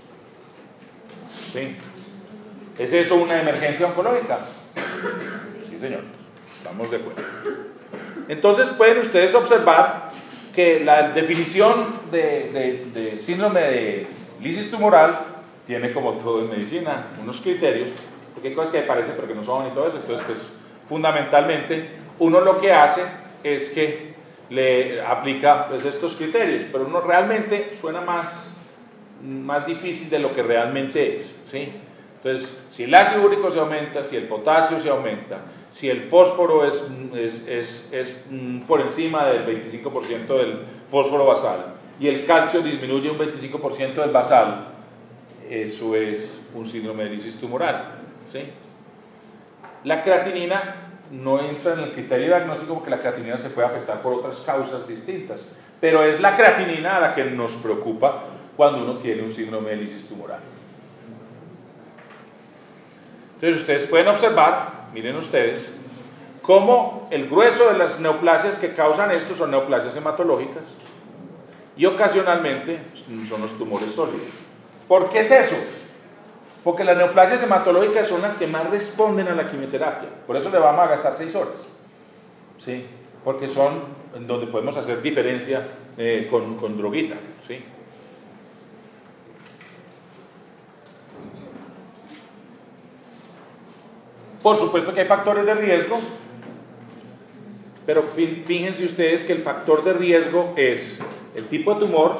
¿Sí? ¿Es eso una emergencia oncológica? Sí, señor. Estamos de acuerdo. Entonces pueden ustedes observar que la definición de, de, de síndrome de lisis tumoral tiene, como todo en medicina, unos criterios, porque hay cosas que parecen pero que no son y todo eso. Entonces, pues, fundamentalmente, uno lo que hace es que le aplica, pues, estos criterios, pero uno realmente suena más, más difícil de lo que realmente es, ¿sí? Entonces, si el ácido úrico se aumenta, si el potasio se aumenta, si el fósforo es, es, es, es por encima del veinticinco por ciento del fósforo basal y el calcio disminuye un veinticinco por ciento del basal, eso es un síndrome de lisis tumoral, ¿sí? La creatinina no entra en el criterio diagnóstico porque la creatinina se puede afectar por otras causas distintas, pero es la creatinina a la que nos preocupa cuando uno tiene un síndrome de lisis tumoral. Entonces ustedes pueden observar, miren ustedes, cómo el grueso de las neoplasias que causan esto son neoplasias hematológicas y ocasionalmente son los tumores sólidos. ¿Por qué es eso? Porque las neoplasias hematológicas son las que más responden a la quimioterapia, por eso le vamos a gastar seis horas, ¿sí? Porque son en donde podemos hacer diferencia eh, con, con droguita, ¿sí? Por supuesto que hay factores de riesgo, pero fíjense ustedes que el factor de riesgo es el tipo de tumor,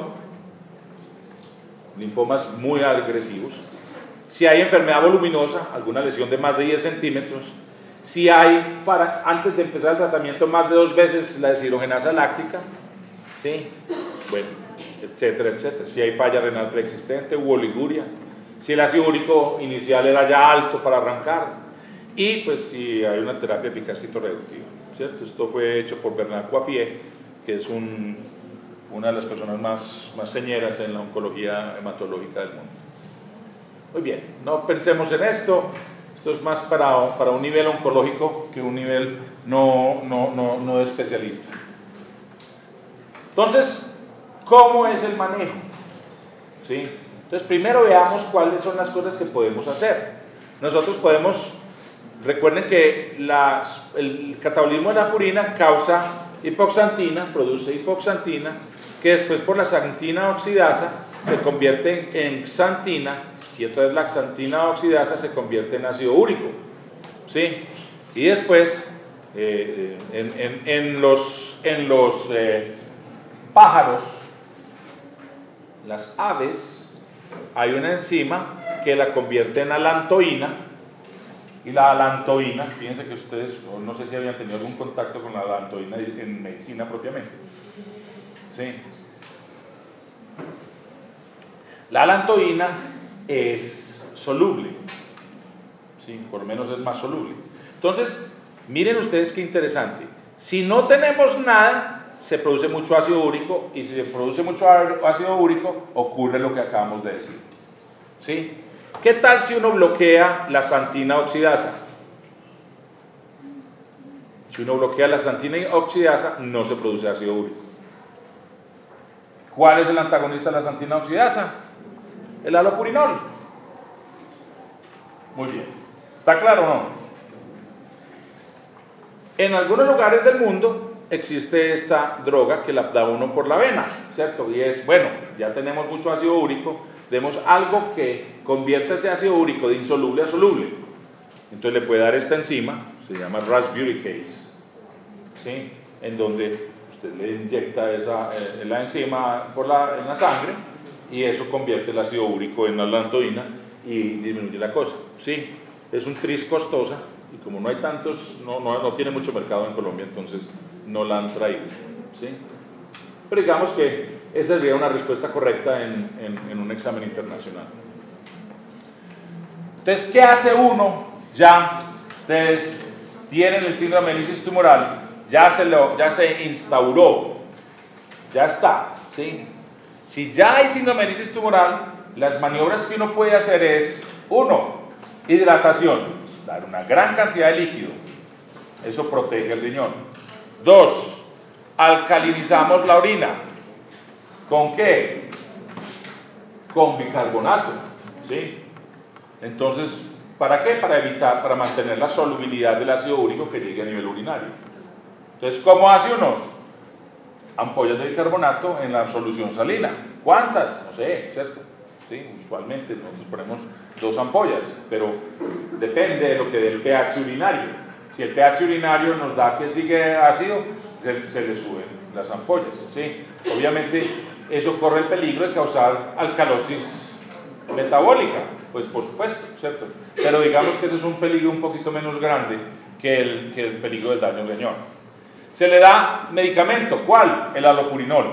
linfomas muy agresivos, si hay enfermedad voluminosa, alguna lesión de más de diez centímetros, si hay, para, antes de empezar el tratamiento, más de dos veces la deshidrogenasa láctica, ¿sí? Bueno, etcétera, etcétera. Si hay falla renal preexistente u oliguria, si el ácido úrico inicial era ya alto para arrancar, y pues si hay una terapia eficaz citoreductiva, ¿cierto? Esto fue hecho por Bernard Coiffier, que es un, una de las personas más, más señeras en la oncología hematológica del mundo. Muy bien, no pensemos en esto, esto es más para, para un nivel oncológico que un nivel no, no, no, no de especialista. Entonces, ¿cómo es el manejo? ¿Sí? Entonces, primero veamos cuáles son las cosas que podemos hacer. Nosotros podemos, recuerden que las, el catabolismo de la purina causa hipoxantina, produce hipoxantina, que después por la xantina oxidasa se convierte en xantina, y entonces la xantina oxidasa se convierte en ácido úrico, ¿sí? Y después eh, en, en, en los, en los eh, pájaros, las aves, hay una enzima que la convierte en alantoína, y la alantoína, fíjense que ustedes, no sé si habían tenido algún contacto con la alantoína en medicina propiamente, ¿sí? La alantoína es soluble, ¿sí? Por lo menos es más soluble. Entonces, miren ustedes qué interesante. Si no tenemos nada, se produce mucho ácido úrico, y si se produce mucho ácido úrico, ocurre lo que acabamos de decir, ¿sí? ¿Qué tal si uno bloquea la xantina oxidasa? Si uno bloquea la xantina oxidasa, no se produce ácido úrico. ¿Cuál es el antagonista de la xantina oxidasa? El halopurinol. Muy bien. ¿Está claro o no? En algunos lugares del mundo existe esta droga que la da uno por la vena, ¿cierto? Y es, bueno, ya tenemos mucho ácido úrico, demos algo que convierta ese ácido úrico de insoluble a soluble. Entonces le puede dar esta enzima, se llama rasburicase, ¿sí? En donde usted le inyecta esa, eh, la enzima por la, en la sangre y eso convierte el ácido úrico en allantoína y disminuye la cosa, ¿sí? Es un tris costosa y como no hay tantos, no, no, no tiene mucho mercado en Colombia, entonces no la han traído, ¿sí? Pero digamos que esa sería una respuesta correcta en, en, en un examen internacional. Entonces, ¿qué hace uno? Ya ustedes tienen el síndrome de lisis tumoral, ya se, lo, ya se instauró, ya está, ¿sí? Si ya hay síndrome de lisis tumoral, las maniobras que uno puede hacer es, uno, hidratación, dar una gran cantidad de líquido, eso protege el riñón. Dos, alcalinizamos la orina. ¿Con qué? Con bicarbonato, ¿sí? Entonces, ¿para qué? Para evitar, para mantener la solubilidad del ácido úrico que llegue a nivel urinario. Entonces, ¿cómo hace uno? Ampollas de bicarbonato en la solución salina. ¿Cuántas? No sé, ¿cierto? Sí, usualmente nosotros ponemos dos ampollas, pero depende de lo que dé el pH urinario. Si el pH urinario nos da que sigue ácido, se, se le suben las ampollas, ¿sí? Obviamente, eso corre el peligro de causar alcalosis metabólica, pues por supuesto, ¿cierto? Pero digamos que eso es un peligro un poquito menos grande que el, que el peligro del daño al riñón. Se le da medicamento, ¿cuál? El alopurinol,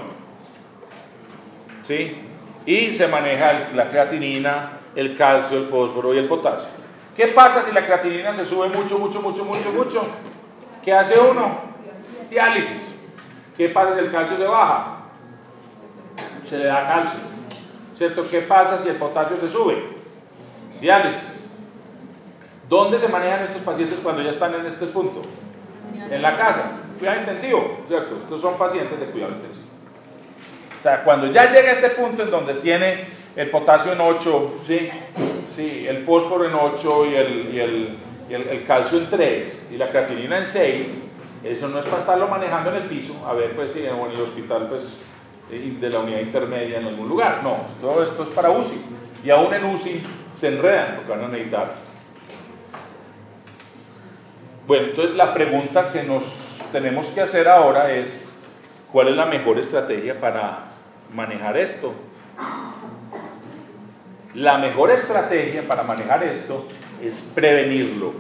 ¿sí? Y se maneja el, la creatinina, el calcio, el fósforo y el potasio. ¿Qué pasa si la creatinina se sube mucho, mucho, mucho, mucho, mucho? ¿Qué hace uno? Diálisis. ¿Qué pasa si el calcio se baja? Se le da calcio, ¿cierto? ¿Qué pasa si el potasio se sube? Diálisis. ¿Dónde se manejan estos pacientes cuando ya están en este punto? En la casa. Cuidado intensivo, ¿cierto? Estos son pacientes de cuidado intensivo. O sea, cuando ya llega a este punto en donde tiene el potasio en ocho, ¿sí? Sí, el fósforo en ocho y, el, y, el, y el, el calcio en tres y la creatinina en seis, eso no es para estarlo manejando en el piso, a ver pues si en el hospital pues de la unidad intermedia en algún lugar. No, todo esto es para U C I. Y aún en U C I se enredan porque van a necesitar. Bueno, entonces la pregunta que nos tenemos que hacer ahora es: ¿cuál es la mejor estrategia para manejar esto? La mejor estrategia para manejar esto es prevenirlo,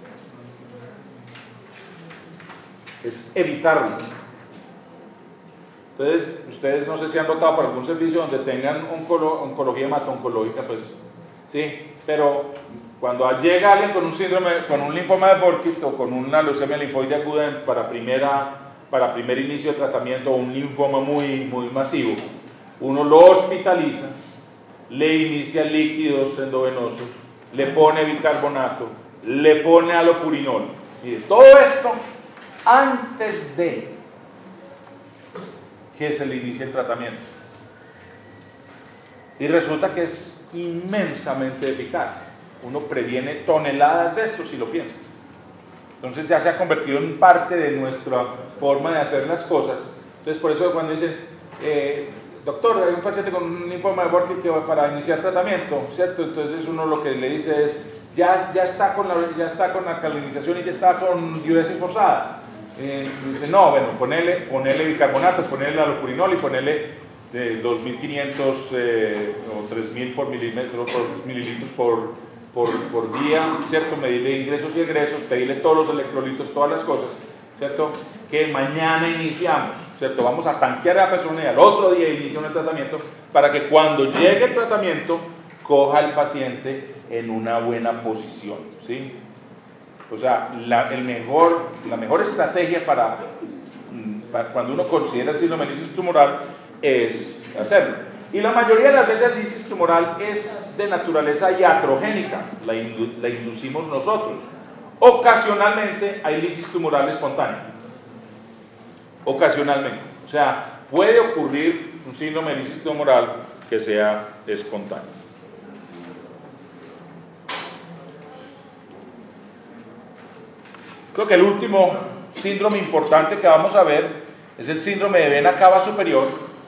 es evitarlo. Entonces, ustedes no sé si han notado por algún servicio donde tengan oncolo, oncología hemato-oncológica, pues sí, pero cuando llega alguien con un síndrome, con un linfoma de Burkitt o con una leucemia linfoide aguda para, primera, para primer inicio de tratamiento o un linfoma muy, muy masivo, uno lo hospitaliza, le inicia líquidos endovenosos, le pone bicarbonato, le pone alopurinol. Y todo esto antes de que se le inicie el tratamiento. Y resulta que es inmensamente eficaz. Uno previene toneladas de esto si lo piensa. Entonces ya se ha convertido en parte de nuestra forma de hacer las cosas. Entonces por eso cuando dicen, eh, doctor, hay un paciente con un linfoma de Burkitt que va para iniciar tratamiento, ¿cierto? Entonces uno lo que le dice es, ya, ya, está, con la, ya está con la alcalinización y ya está con diuresis forzada. Eh, dice, no, bueno, ponele, ponele bicarbonato, ponele alopurinol y ponele de dos mil quinientos eh, o tres mil por milímetro, por mililitros por, por, por día, ¿cierto? Medirle ingresos y egresos, pedirle todos los electrolitos, todas las cosas, ¿cierto? Que mañana iniciamos, ¿cierto? Vamos a tanquear a la persona y al otro día iniciamos el tratamiento para que cuando llegue el tratamiento coja al paciente en una buena posición, ¿sí? O sea, la, el mejor, la mejor estrategia para, para cuando uno considera el síndrome de lisis tumoral es hacerlo. Y la mayoría de las veces la lisis tumoral es de naturaleza iatrogénica, la, indu, la inducimos nosotros. Ocasionalmente hay lisis tumoral espontánea. Ocasionalmente. O sea, puede ocurrir un síndrome de lisis tumoral que sea espontáneo. Creo que el último síndrome importante que vamos a ver es el síndrome de vena cava superior.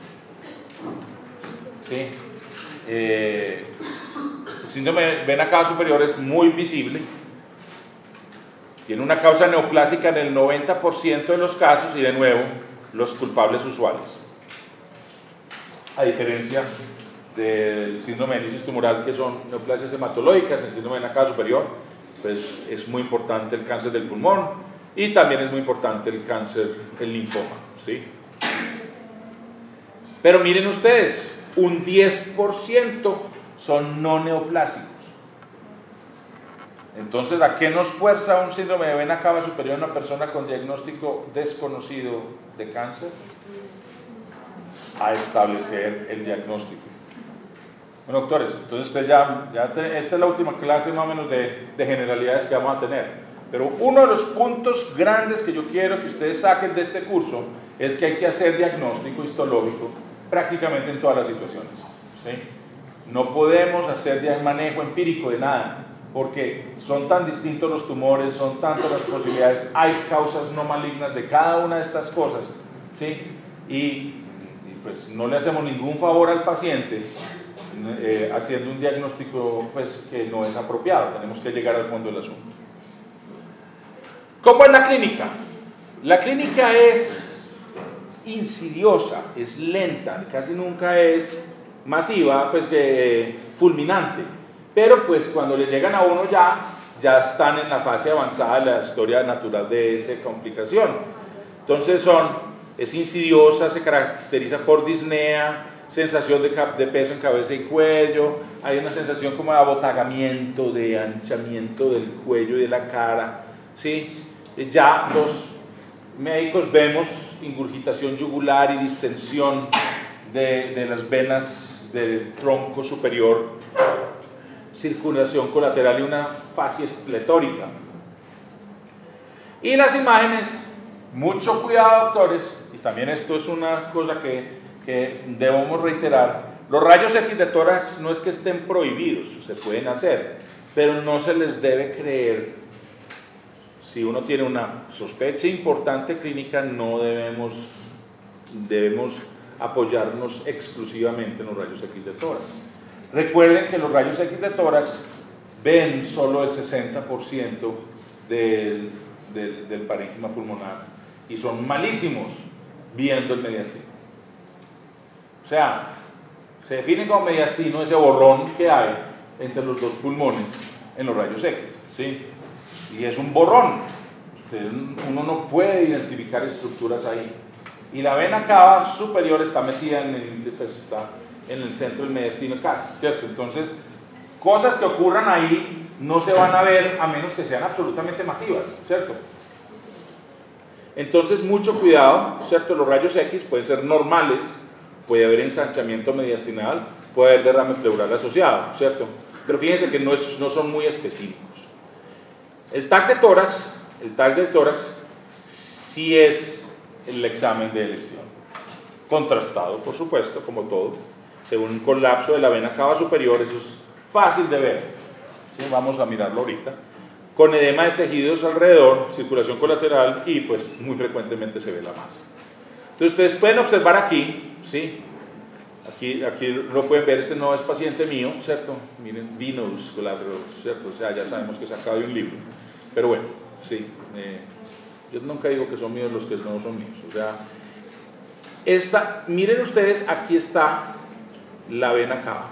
¿Sí? Eh, el síndrome de vena cava superior es muy visible. Tiene una causa neoplásica en el noventa por ciento de los casos y, de nuevo, los culpables usuales. A diferencia del síndrome de lisis tumoral, que son neoplasias hematológicas, el síndrome de vena cava superior, pues es muy importante el cáncer del pulmón y también es muy importante el cáncer, el linfoma, ¿sí? Pero miren ustedes, un diez por ciento son no neoplásicos. Entonces, ¿a qué nos fuerza un síndrome de vena cava superior en una persona con diagnóstico desconocido de cáncer? A establecer el diagnóstico. Bueno, doctores, entonces usted ya, ya te, esta es la última clase más o menos de, de generalidades que vamos a tener. Pero uno de los puntos grandes que yo quiero que ustedes saquen de este curso es que hay que hacer diagnóstico histológico prácticamente en todas las situaciones, ¿sí? No podemos hacer manejo empírico de nada, porque son tan distintos los tumores, son tantas las posibilidades, hay causas no malignas de cada una de estas cosas, ¿sí? Y, y pues no le hacemos ningún favor al paciente eh, haciendo un diagnóstico pues, que no es apropiado. Tenemos que llegar al fondo del asunto. ¿Cómo es la clínica? La clínica es insidiosa, es lenta, casi nunca es masiva, pues que fulminante. Pero pues cuando le llegan a uno ya, ya están en la fase avanzada de la historia natural de esa complicación. Entonces son, es insidiosa, se caracteriza por disnea, sensación de, de peso en cabeza y cuello, hay una sensación como de abotagamiento, de anchamiento del cuello y de la cara, ¿sí? Ya los médicos vemos ingurgitación yugular y distensión de, de las venas del tronco superior, circulación colateral y una fascia espletórica. Y las imágenes, mucho cuidado, doctores, y también esto es una cosa que, que debemos reiterar, los rayos X de tórax no es que estén prohibidos, se pueden hacer, pero no se les debe creer. Si uno tiene una sospecha importante clínica, no debemos, debemos apoyarnos exclusivamente en los rayos X de tórax. Recuerden que los rayos X de tórax ven solo el sesenta por ciento del, del, del parénquima pulmonar y son malísimos viendo el mediastino. O sea, se define como mediastino ese borrón que hay entre los dos pulmones en los rayos X, ¿sí? Y es un borrón. Usted, uno no puede identificar estructuras ahí. Y la vena cava superior está metida en el, pues está en el centro del mediastino casi, ¿cierto? Entonces, cosas que ocurran ahí no se van a ver a menos que sean absolutamente masivas, ¿cierto? Entonces, mucho cuidado, ¿cierto? Los rayos X pueden ser normales, puede haber ensanchamiento mediastinal, puede haber derrame pleural asociado, ¿cierto? Pero fíjense que no, es, no son muy específicos. El T A C de tórax, el T A C del tórax, sí es el examen de elección. Contrastado, por supuesto, como todo, según un colapso de la vena cava superior, eso es fácil de ver. ¿Sí? Vamos a mirarlo ahorita. Con edema de tejidos alrededor, circulación colateral y pues muy frecuentemente se ve la masa. Entonces ustedes pueden observar aquí, ¿sí? Aquí, aquí lo pueden ver, este no es paciente mío, ¿cierto? Miren, Venous collateral, ¿cierto? O sea, ya sabemos que es sacado de un libro. Pero bueno, sí. Eh, yo nunca digo que son míos los que no son míos. O sea, esta, miren ustedes, aquí está la vena cava.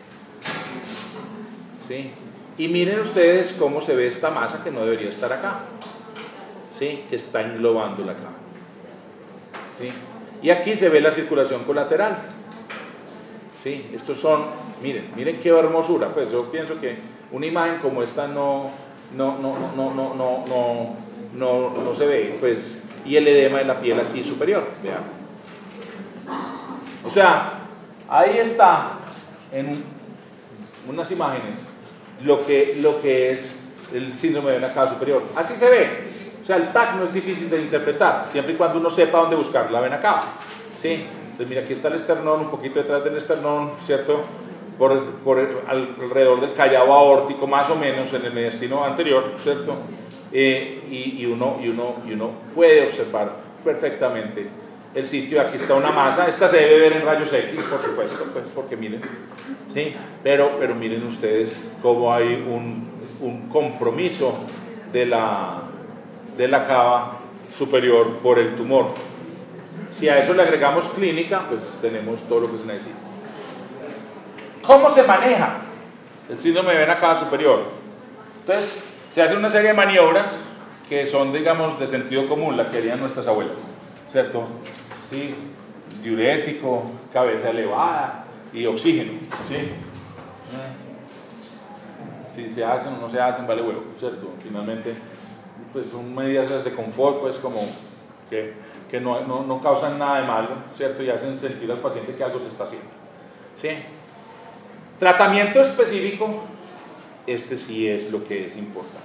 ¿Sí? Y miren ustedes cómo se ve esta masa que no debería estar acá. ¿Sí? Que está englobando la cava. ¿Sí? Y aquí se ve la circulación colateral. ¿Sí? Estos son, miren, miren qué hermosura. Pues yo pienso que una imagen como esta no, no, no, no, no, no, no, no, no se ve. Pues, y el edema de la piel aquí superior. Vean. O sea, ahí está en unas imágenes lo que, lo que es el síndrome de vena cava superior. Así se ve. O sea, el T A C no es difícil de interpretar, siempre y cuando uno sepa dónde buscar la vena cava. ¿Sí? Entonces, mira, aquí está el esternón, un poquito detrás del esternón, ¿cierto? Por, por alrededor del callado aórtico, más o menos, en el mediastino anterior, ¿cierto? eh, y, y, uno, y, uno, y uno puede observar perfectamente el sitio. Aquí está una masa, esta se debe ver en rayos X, por supuesto, pues porque miren, ¿sí? pero, pero miren ustedes cómo hay un, un compromiso de la, de la cava superior por el tumor. Si a eso le agregamos clínica, pues tenemos todo lo que se necesita. ¿Cómo se maneja el síndrome de vena cava superior? Entonces, se hace una serie de maniobras que son, digamos, de sentido común, la que harían nuestras abuelas, ¿cierto? Sí, diurético, cabeza elevada y oxígeno, ¿sí? Si se hacen o no se hacen, vale huevo, ¿cierto? Finalmente, pues son medidas de confort, pues como que, que no, no, no causan nada de malo, ¿cierto? Y hacen sentir al paciente que algo se está haciendo, ¿sí? Tratamiento específico, este sí es lo que es importante.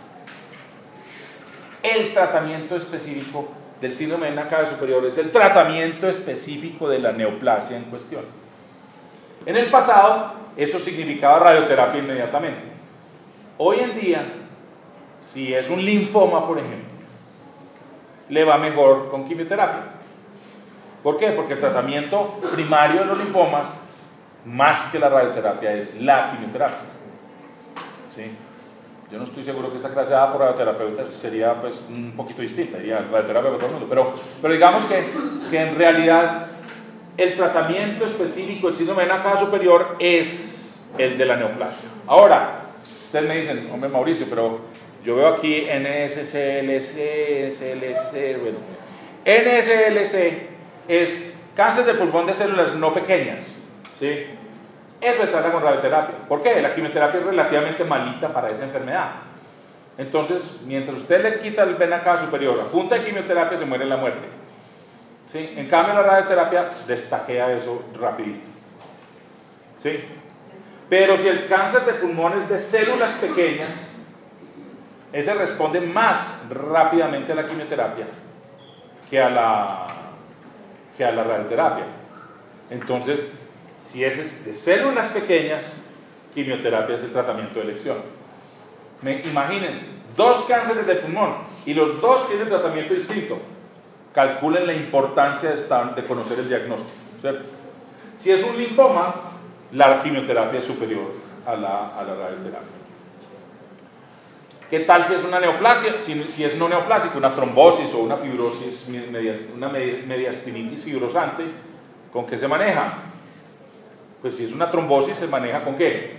El tratamiento específico del síndrome de vena cava superior es el tratamiento específico de la neoplasia en cuestión. En el pasado, eso significaba radioterapia inmediatamente. Hoy en día, si es un linfoma, por ejemplo, le va mejor con quimioterapia. ¿Por qué? Porque el tratamiento primario de los linfomas, más que la radioterapia, es la quimioterapia. ¿Sí? Yo no estoy seguro que esta clase dada por radioterapeutas sería pues un poquito distinta, diría radioterapia para todo el mundo, pero, pero digamos que, que en realidad el tratamiento específico del síndrome de vena cava superior es el de la neoplasia. Ahora, ustedes me dicen, hombre Mauricio, pero yo veo aquí N S C L C, S L C, bueno, N S L C es cáncer de pulmón de células no pequeñas, ¿sí? Eso se trata con radioterapia. ¿Por qué? La quimioterapia es relativamente malita para esa enfermedad. Entonces, mientras usted le quita el vena cava superior a punta de quimioterapia, se muere en la muerte. ¿Sí? En cambio, la radioterapia destaquea eso rapidito. ¿Sí? Pero si el cáncer de pulmón es de células pequeñas, ese responde más rápidamente a la quimioterapia que a la, que a la radioterapia. Entonces, si es de células pequeñas, quimioterapia es el tratamiento de elección. Me, imagínense, dos cánceres de pulmón y los dos tienen tratamiento distinto. Calculen la importancia de, estar, de conocer el diagnóstico, ¿cierto? Si es un linfoma, la quimioterapia es superior a la, a la radioterapia. ¿Qué tal si es una neoplasia? Si, si es no neoplásica, una trombosis o una fibrosis, una mediastinitis fibrosante, ¿con qué se maneja? Pues si es una trombosis, ¿se maneja con qué?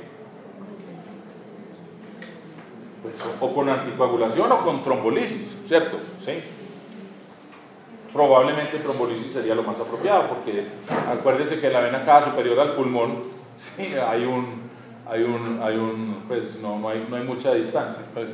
Pues o con anticoagulación o con trombolisis, ¿cierto? ¿Sí? Probablemente trombolisis sería lo más apropiado, porque acuérdense que en la vena cava superior al pulmón, sí, hay un, hay un, hay un, pues no, no, hay, no hay mucha distancia. Pues.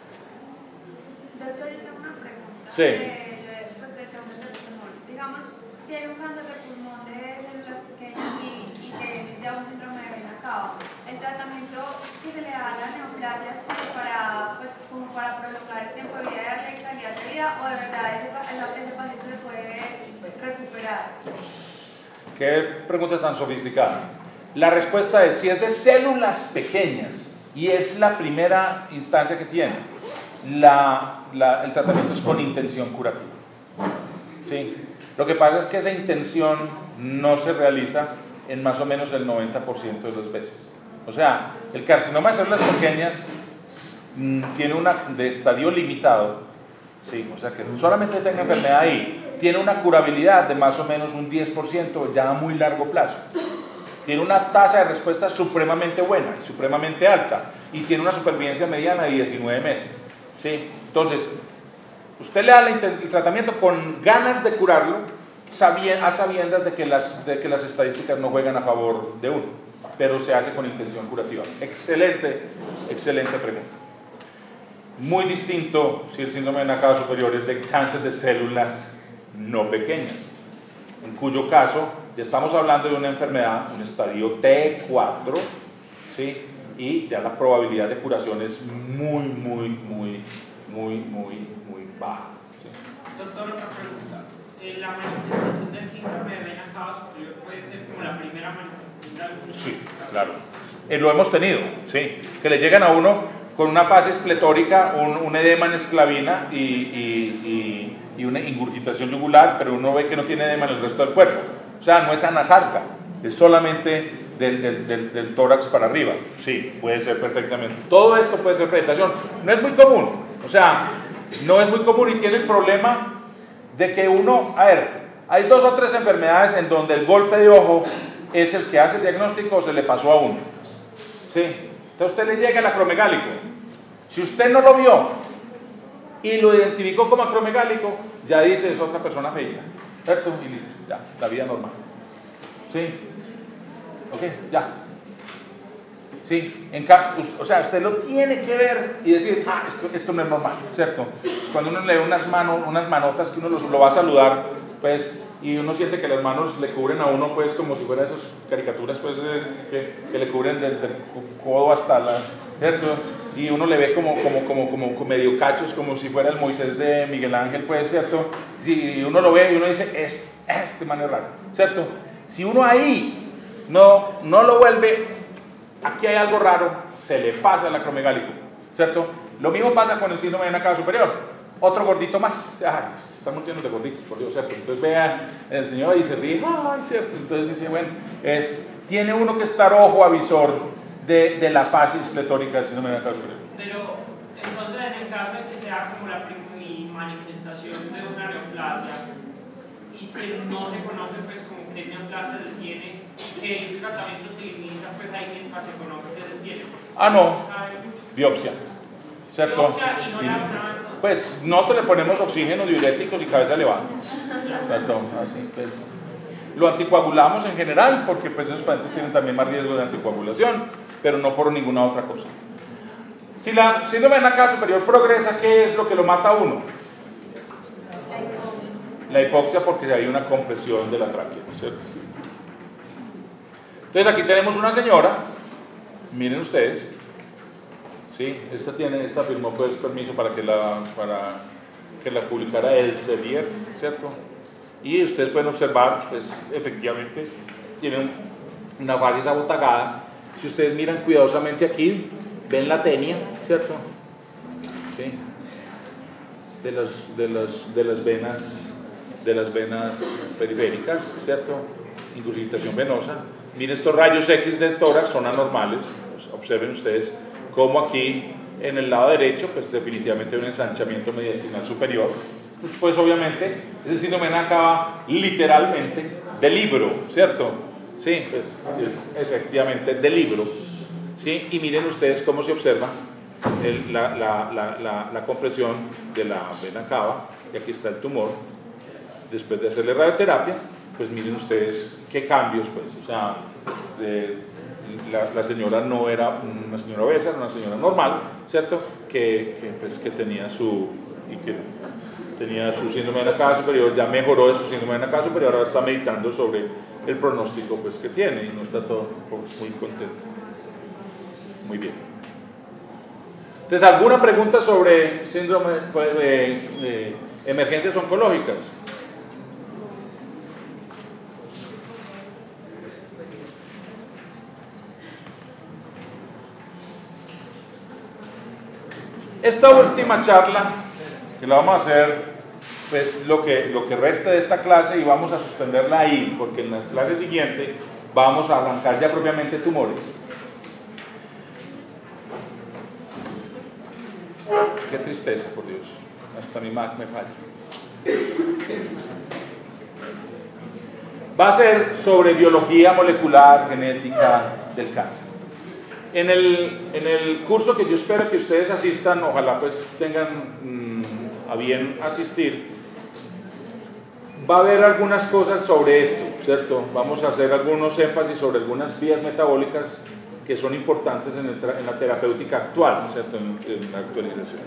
Doctor, yo tengo una pregunta. Sí. Eh, pues, de cáncer de pulmón. Digamos, tiene un cáncer de pulmón de células pequeñas y, y tiene ya un síndrome de vena cava. El tratamiento que se le da a la neoplasia es como para, pues, como para prolongar el tiempo de vida y darle calidad de vida, o de verdad ese, ese paciente se puede recuperar. Qué pregunta tan sofisticada. La respuesta es, si es de células pequeñas y es la primera instancia que tiene, la, la, el tratamiento es con intención curativa. ¿Sí? Lo que pasa es que esa intención no se realiza en más o menos el noventa por ciento de las veces. O sea, el carcinoma de células pequeñas mmm, tiene una de estadio limitado, ¿sí? O sea que solamente tenga enfermedad ahí, tiene una curabilidad de más o menos un diez por ciento ya a muy largo plazo. Tiene una tasa de respuesta supremamente buena y supremamente alta, y tiene una supervivencia mediana de diecinueve meses. ¿Sí? Entonces, usted le da el tratamiento con ganas de curarlo, a sabiendas de que, las, de que las estadísticas no juegan a favor de uno, pero se hace con intención curativa. Excelente, excelente pregunta. Muy distinto si el síndrome de vena cava superior es de cáncer de células no pequeñas, en cuyo caso ya estamos hablando de una enfermedad, un estadio T cuatro, ¿sí? Y ya la probabilidad de curación es muy, muy, muy, muy, muy, muy baja. ¿Sí? Doctor, otra pregunta. Eh, ¿La manifestación del síndrome de vena cava superior puede ser como la primera manifestación de algún? Sí, claro. Eh, lo hemos tenido, sí. Que le llegan a uno con una fase espletórica, un, un edema en esclavina y, y, y, y una ingurgitación yugular, pero uno ve que no tiene edema en el resto del cuerpo. O sea, no es anasarca, es solamente del, del, del, del tórax para arriba. Sí, puede ser perfectamente. Todo esto puede ser vegetación. No es muy común, o sea, no es muy común y tiene el problema de que uno, a ver, hay dos o tres enfermedades en donde el golpe de ojo es el que hace el diagnóstico o se le pasó a uno. ¿Sí? Entonces usted le llega el acromegálico. Si usted no lo vio y lo identificó como acromegálico, ya dice es otra persona feita, ¿cierto? Y listo, ya, la vida normal. ¿Sí? ¿Ok? Ya. ¿Sí? En o sea, usted lo tiene que ver y decir, ah, esto, esto no es normal, ¿cierto? Cuando uno le ve unas, manos, unas manotas que uno lo, lo va a saludar, pues, y uno siente que las manos le cubren a uno, pues, como si fuera esas caricaturas, pues, que, que le cubren desde el codo hasta la, ¿cierto? Y uno le ve como, como, como, como, como medio cachos, como si fuera el Moisés de Miguel Ángel, pues, ¿cierto? Si uno lo ve y uno dice, este, este man es raro, ¿cierto? Si uno ahí no, no lo vuelve, aquí hay algo raro, se le pasa el acromegálico, ¿cierto? Lo mismo pasa con el síndrome de vena cava superior. Otro gordito más, ay, estamos llenos de gorditos, por Dios, ¿cierto? Entonces vea el señor y se ríe, ay, ¿cierto? Entonces dice, bueno, es, tiene uno que estar ojo avisor de, de la fase pletórica del síndrome de vena cava superior. Pero, entonces, en el caso de que sea como la manifestación de una neoplasia y si no se conoce, pues, como qué neoplasia se tiene, que ese tratamiento se limita, pues, ahí que se conoce que se tiene. Ah, no, biopsia, ¿cierto? Biopsia y no la Pues nosotros le ponemos oxígeno, diuréticos y cabeza elevada. Así, pues, lo anticoagulamos en general porque pues, esos pacientes tienen también más riesgo de anticoagulación, pero no por ninguna otra cosa. Si la síndrome de vena cava superior progresa, ¿qué es lo que lo mata a uno? La hipoxia, porque hay una compresión de la tráquea, ¿cierto? Entonces aquí tenemos una señora, miren ustedes. Sí, esta tiene, esta firmó pues permiso para que la, para que la publicara Elsevier, ¿cierto? Y ustedes pueden observar, pues efectivamente tiene un, una fase abotagada. Si ustedes miran cuidadosamente aquí, ven la tenia, ¿cierto? Sí. De las, de las, de las venas, de las venas periféricas, ¿cierto? Ingurgitación venosa. Miren estos rayos X del tórax, son anormales, pues, observen ustedes. Como aquí en el lado derecho, pues definitivamente hay un ensanchamiento mediastinal superior. Pues obviamente, ese síndrome de vena cava literalmente de libro, ¿cierto? Sí, pues es efectivamente de libro. ¿Sí? Y miren ustedes cómo se observa el, la, la, la, la, la compresión de la vena cava, y aquí está el tumor. Después de hacerle radioterapia, pues miren ustedes qué cambios, pues, o sea, de, La, la señora no era una señora obesa, era una señora normal, ¿cierto? Que, que, pues, que tenía su y que tenía su síndrome de vena cava superior, ya mejoró de su síndrome de vena cava superior, ahora está meditando sobre el pronóstico pues, que tiene y no está todo pues, muy contento. Muy bien. Entonces, ¿alguna pregunta sobre síndrome pues, eh, eh, emergencias oncológicas? Esta última charla, que la vamos a hacer, pues lo que, lo que resta de esta clase y vamos a suspenderla ahí, porque en la clase siguiente vamos a arrancar ya propiamente tumores. Qué tristeza, por Dios, hasta mi Mac me falla. Va a ser sobre biología molecular, genética del cáncer. En el, en el curso que yo espero que ustedes asistan, ojalá pues tengan mmm, a bien asistir, va a haber algunas cosas sobre esto, ¿cierto? Vamos a hacer algunos énfasis sobre algunas vías metabólicas que son importantes en, el, en la terapéutica actual, ¿cierto? En, en la actualización.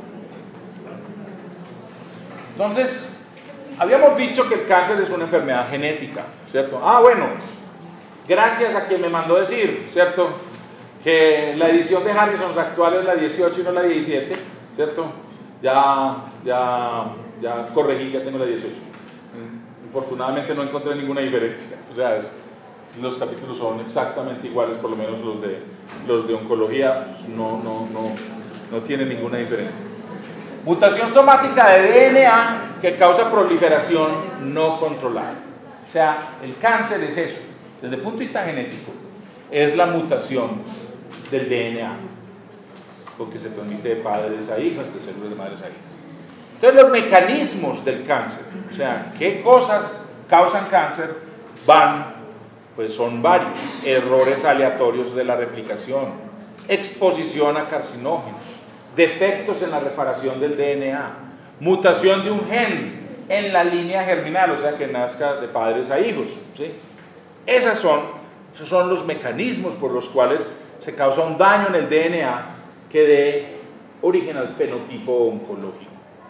Entonces, habíamos dicho que el cáncer es una enfermedad genética, ¿cierto? Ah, bueno, gracias a quien me mandó decir, ¿cierto? Que la edición de Harrison actual es la dieciocho y no la diecisiete, ¿cierto? Ya, ya, ya corregí, ya tengo la dieciocho. Infortunadamente no encontré ninguna diferencia, o sea, es, los capítulos son exactamente iguales, por lo menos los de, los de oncología, no, no, no, no tiene ninguna diferencia. Mutación somática de D N A que causa proliferación no controlada. O sea, el cáncer es eso, desde el punto de vista genético, es la mutación del D N A, porque se transmite de padres a hijos, de células de madres a hijos. Entonces, los mecanismos del cáncer, o sea, qué cosas causan cáncer, van, pues son varios: errores aleatorios de la replicación, exposición a carcinógenos, defectos en la reparación del D N A, mutación de un gen en la línea germinal, o sea, que nazca de padres a hijos, ¿sí? Esas son, esos son los mecanismos por los cuales se causa un daño en el D N A que dé origen al fenotipo oncológico.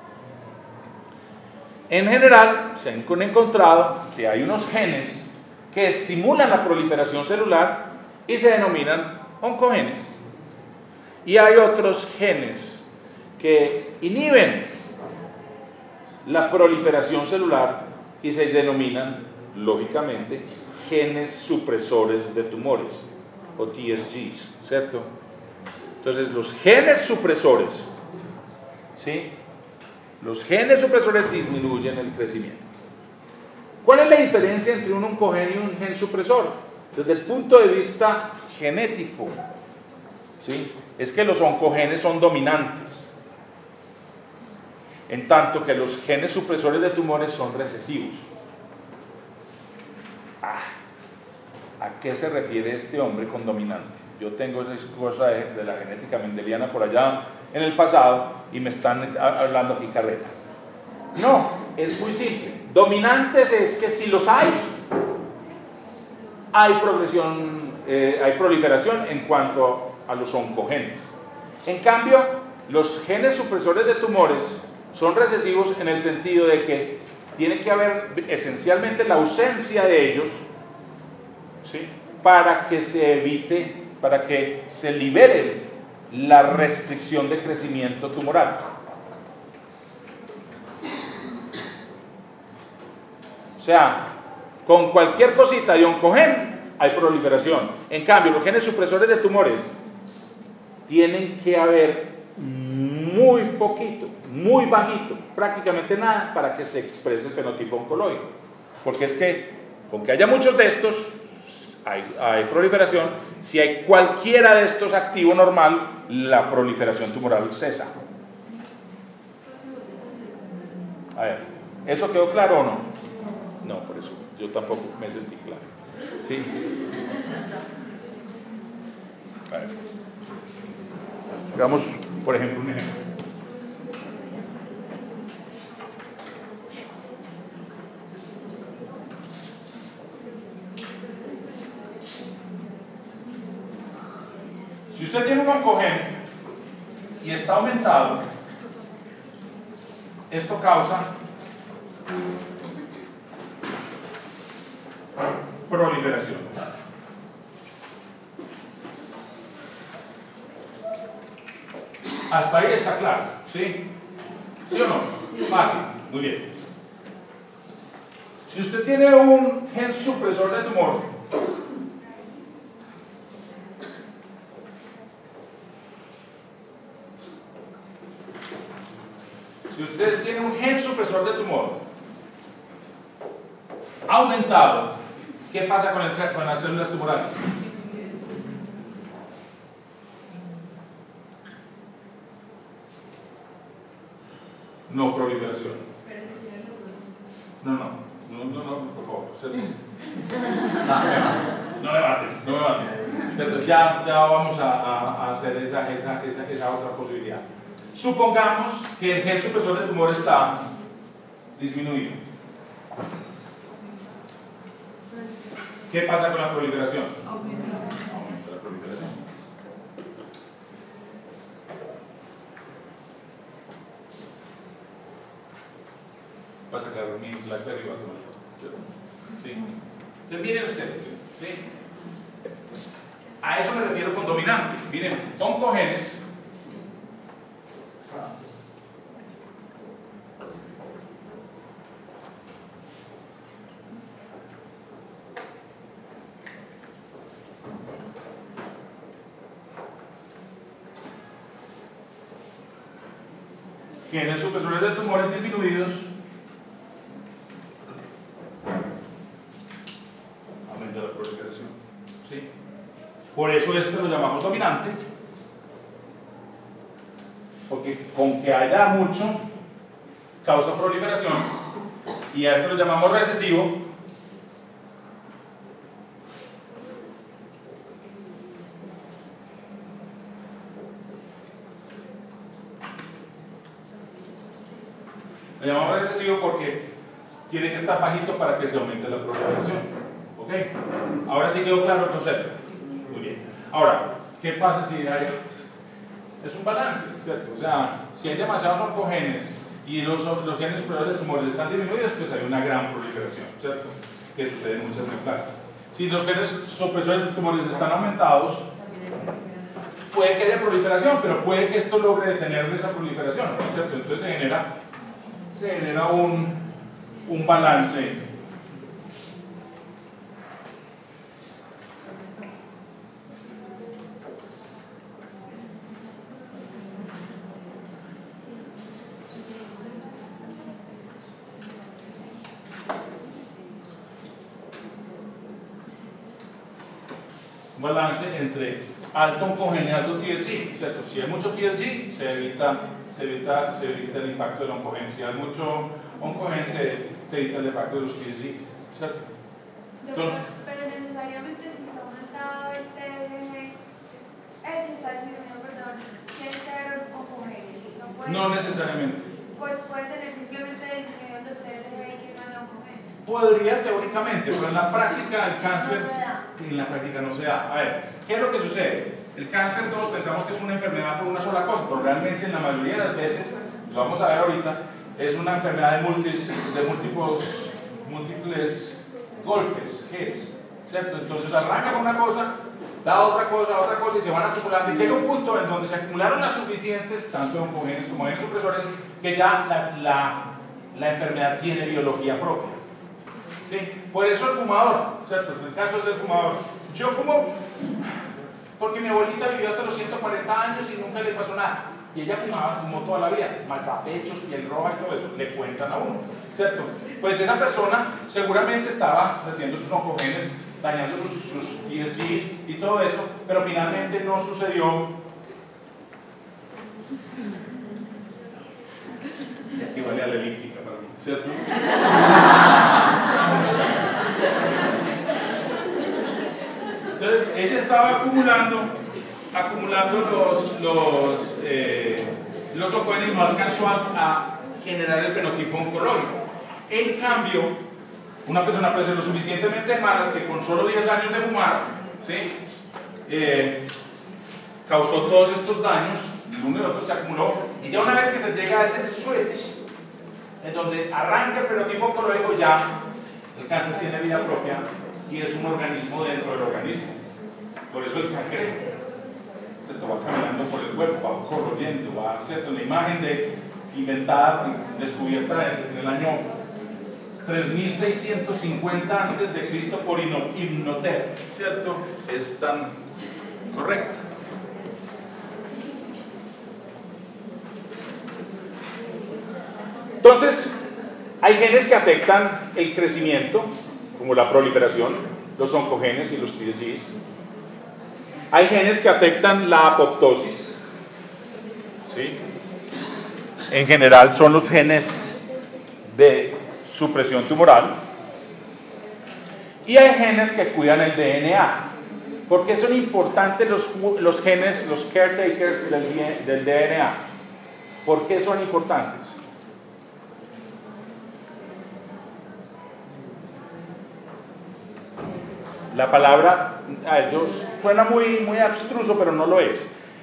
En general, se han encontrado que hay unos genes que estimulan la proliferación celular y se denominan oncogenes. Y hay otros genes que inhiben la proliferación celular y se denominan, lógicamente, genes supresores de tumores, o T S Gs, ¿cierto? Entonces, los genes supresores, ¿sí? Los genes supresores disminuyen el crecimiento. ¿Cuál es la diferencia entre un oncogene y un gen supresor? Desde el punto de vista genético, ¿sí? Es que los oncogenes son dominantes, en tanto que los genes supresores de tumores son recesivos. Ah, ¿a qué se refiere este hombre con dominante? Yo tengo esa cosa de, de la genética mendeliana por allá en el pasado y me están hablando aquí carreta. No, es muy simple. Dominantes es que si los hay, hay progresión, eh, hay proliferación en cuanto a los oncogenes. En cambio, los genes supresores de tumores son recesivos en el sentido de que tiene que haber esencialmente la ausencia de ellos, ¿sí? Para que se evite, para que se libere la restricción de crecimiento tumoral. O sea, con cualquier cosita de oncogen hay proliferación. En cambio, los genes supresores de tumores tienen que haber muy poquito, muy bajito, prácticamente nada, para que se exprese el fenotipo oncológico. Porque es que, con que haya muchos de estos, hay, hay proliferación. Si hay cualquiera de estos activo normal, la proliferación tumoral cesa. A ver, ¿eso quedó claro o no? No, por eso yo tampoco me sentí claro. ¿Sí? A ver. Hagamos, por ejemplo, un ejemplo. Si usted tiene un oncogene y está aumentado, esto causa proliferación. Hasta ahí está claro, ¿sí? ¿Sí o no? Fácil, muy bien. Si usted tiene un gen supresor de tumor, si usted tiene un gen supresor de tumor aumentado, ¿qué pasa con, el, con las células tumorales? No proliferación. No, no, no, no, no, por favor. No, no me maten, no me maten. Entonces ya, ya vamos a, a, a hacer esa, esa, esa, esa otra posibilidad. Supongamos que el gen supresor de tumor está disminuido. ¿Qué pasa con la proliferación? Aumenta la proliferación. Va a sacar mi BlackBerry y va a tomar foto. ¿Sí? Entonces miren ustedes, ¿sí? A eso me refiero con dominante. Miren, oncogenes. genes supresores de tumores disminuidos aumenta la proliferación. ¿Sí? Por eso este lo llamamos dominante, porque con que haya mucho causa proliferación, y a esto lo llamamos recesivo. Lo llamamos recesivo porque tiene que estar bajito para que se aumente la proliferación. ¿Ok? Ahora sí quedó claro el concepto. Muy bien. Ahora, ¿qué pasa si hay? Es un balance, ¿cierto? O sea, si hay demasiados oncogenes y los, los genes superiores de tumores están disminuidos, pues hay una gran proliferación, ¿cierto? Que sucede en muchas neoplasias. Si los genes supresores de tumores están aumentados, puede que haya proliferación, pero puede que esto logre detener esa proliferación, ¿cierto? Entonces se genera, se genera un, un balance. balance entre alto oncogene y alto T S G, ¿cierto? Si hay mucho T S G, se evita, se evita, se evita el impacto del oncogene. Si hay mucho oncogene, se, se evita el impacto de los T S G, ¿cierto? Doctor, pero necesariamente si se aumenta el T S G, eh, si está disminuyendo, perdón, tiene que haber oncogenes. No, puede, no necesariamente. Pues puede tener simplemente disminuidos los T S G y que no haya oncogenes. Podría teóricamente, pero en la práctica el cáncer, en la práctica no se da. A ver, ¿qué es lo que sucede? El cáncer todos pensamos que es una enfermedad por una sola cosa, pero realmente en la mayoría de las veces, lo vamos a ver ahorita, es una enfermedad de múltiples, de múltiples, múltiples golpes, hits, ¿cierto? Entonces arranca con una cosa, da otra cosa, otra cosa y se van acumulando y llega un punto en donde se acumularon las suficientes, tanto oncogenes como genes supresores, que ya la, la, la enfermedad tiene biología propia. ¿Sí? Por eso el fumador, ¿cierto? En el caso es del fumador. Yo fumo porque mi abuelita vivió hasta los ciento cuarenta años y nunca le pasó nada. Y ella fumaba, fumó toda la vida, maltrapechos, piel roja y todo eso, le cuentan a uno, ¿cierto? Pues esa persona seguramente estaba haciendo sus oncogenes, dañando sus, sus T S Gs y todo eso, pero finalmente no sucedió. Y aquí vale a la elíptica para mí, ¿cierto? Entonces, ella estaba acumulando, acumulando los, los, eh, los oncogenes y no alcanzó a, a generar el fenotipo oncológico. En cambio, una persona puede ser lo suficientemente mala que con solo diez años de fumar, ¿sí? eh, causó todos estos daños, el uno y el otro se acumuló, y ya una vez que se llega a ese switch, en donde arranca el fenotipo oncológico, ya el cáncer tiene vida propia y es un organismo dentro del organismo. Por eso el cancreto va caminando por el cuerpo, va corroyendo, va, ¿cierto? La imagen de, inventada, descubierta en el año tres mil seiscientos cincuenta antes de Cristo por Imhotep, ¿cierto? Es tan correcta. Entonces, hay genes que afectan el crecimiento, como la proliferación, los oncogenes y los T S Gs. Hay genes que afectan la apoptosis, ¿sí? En general son los genes de supresión tumoral. Y hay genes que cuidan el D N A. ¿Por qué son importantes los, los genes, los caretakers del, del D N A? ¿Por qué son importantes? La palabra, a ver, yo, suena muy, muy abstruso, pero no lo es.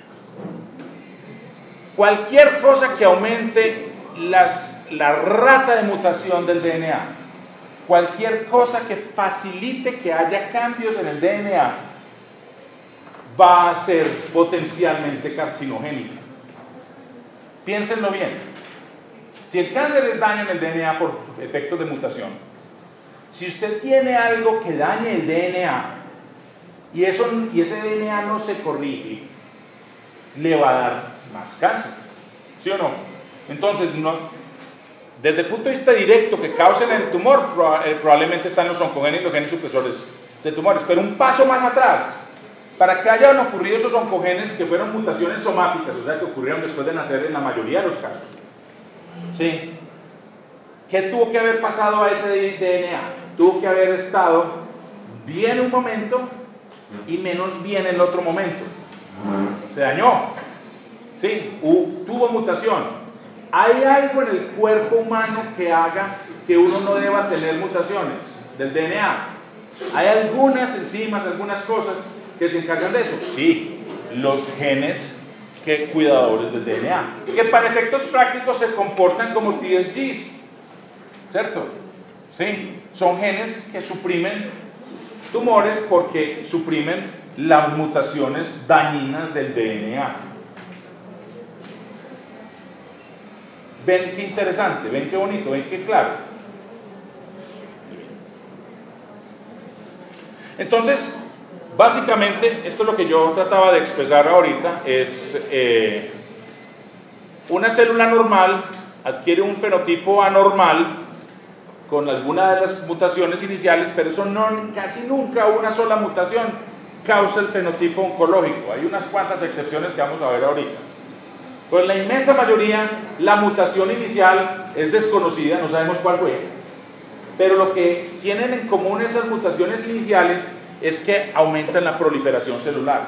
Cualquier cosa que aumente las, la rata de mutación del D N A, cualquier cosa que facilite que haya cambios en el D N A, va a ser potencialmente carcinogénica. Piénsenlo bien. Si el cáncer es daño en el D N A por efectos de mutación, si usted tiene algo que dañe el D N A y, eso, y ese D N A no se corrige, le va a dar más cáncer, ¿sí o no? Entonces, no, desde el punto de vista directo que causen el tumor, probablemente están los oncogenes y los genes supresores de tumores. Pero un paso más atrás, para que hayan ocurrido esos oncogenes que fueron mutaciones somáticas, o sea, que ocurrieron después de nacer en la mayoría de los casos, ¿sí? ¿Qué tuvo que haber pasado a ese D N A? Tuvo que haber estado bien un momento y menos bien en el otro momento. Se dañó, ¿sí? U, tuvo mutación. ¿Hay algo en el cuerpo humano que haga que uno no deba tener mutaciones del D N A? ¿Hay algunas enzimas, algunas cosas que se encargan de eso? Sí, los genes que cuidadores del D N A, que para efectos prácticos se comportan como T S Gs, ¿cierto? Sí, son genes que suprimen tumores porque suprimen las mutaciones dañinas del D N A. Ven qué interesante, ven qué bonito, ven qué claro. Entonces, básicamente, esto es lo que yo trataba de expresar ahorita, es eh, una célula normal adquiere un fenotipo anormal con alguna de las mutaciones iniciales, pero eso no, casi nunca una sola mutación causa el fenotipo oncológico. Hay unas cuantas excepciones que vamos a ver ahorita. Pues la inmensa mayoría, la mutación inicial es desconocida, no sabemos cuál fue, pero lo que tienen en común esas mutaciones iniciales es que aumentan la proliferación celular.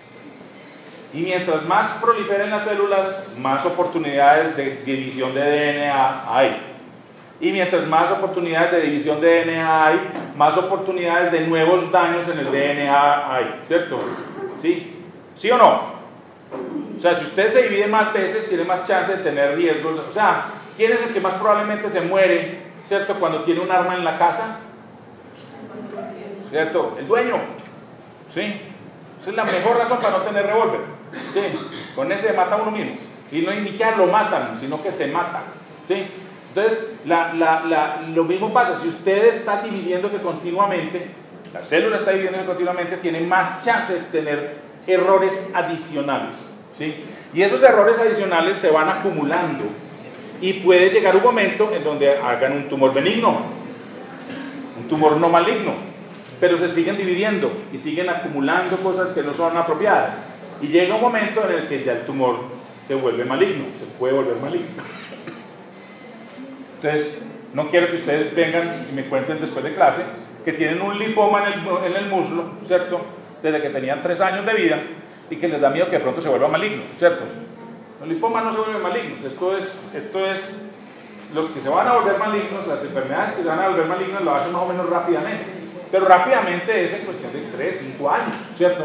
Y mientras más proliferen las células, más oportunidades de división de D N A hay. Y mientras más oportunidades de división de D N A hay, más oportunidades de nuevos daños en el D N A hay, ¿cierto? ¿Sí? ¿Sí o no? O sea, si usted se divide más veces, tiene más chance de tener riesgos. O sea, ¿quién es el que más probablemente se muere, ¿cierto?, cuando tiene un arma en la casa? ¿Cierto? El dueño. ¿Sí? Esa es la mejor razón para no tener revólver. ¿Sí? Con ese se mata uno mismo. Y no ni que lo matan, sino que se mata. ¿Sí? Entonces, la, la, la, lo mismo pasa. Si usted está dividiéndose continuamente, la célula está dividiéndose continuamente, tiene más chance de tener errores adicionales. ¿Sí? Y esos errores adicionales se van acumulando y puede llegar un momento en donde hagan un tumor benigno, un tumor no maligno, pero se siguen dividiendo y siguen acumulando cosas que no son apropiadas, y llega un momento en el que ya el tumor se vuelve maligno, se puede volver maligno. Entonces, no quiero que ustedes vengan y me cuenten después de clase que tienen un lipoma en el, en el muslo, ¿cierto?, desde que tenían tres años de vida, y que les da miedo que de pronto se vuelva maligno, ¿cierto? Los lipomas no se vuelven malignos. Esto es, esto es, los que se van a volver malignos, las enfermedades que se van a volver malignas lo hacen más o menos rápidamente, pero rápidamente es en cuestión de tres, cinco años, ¿cierto?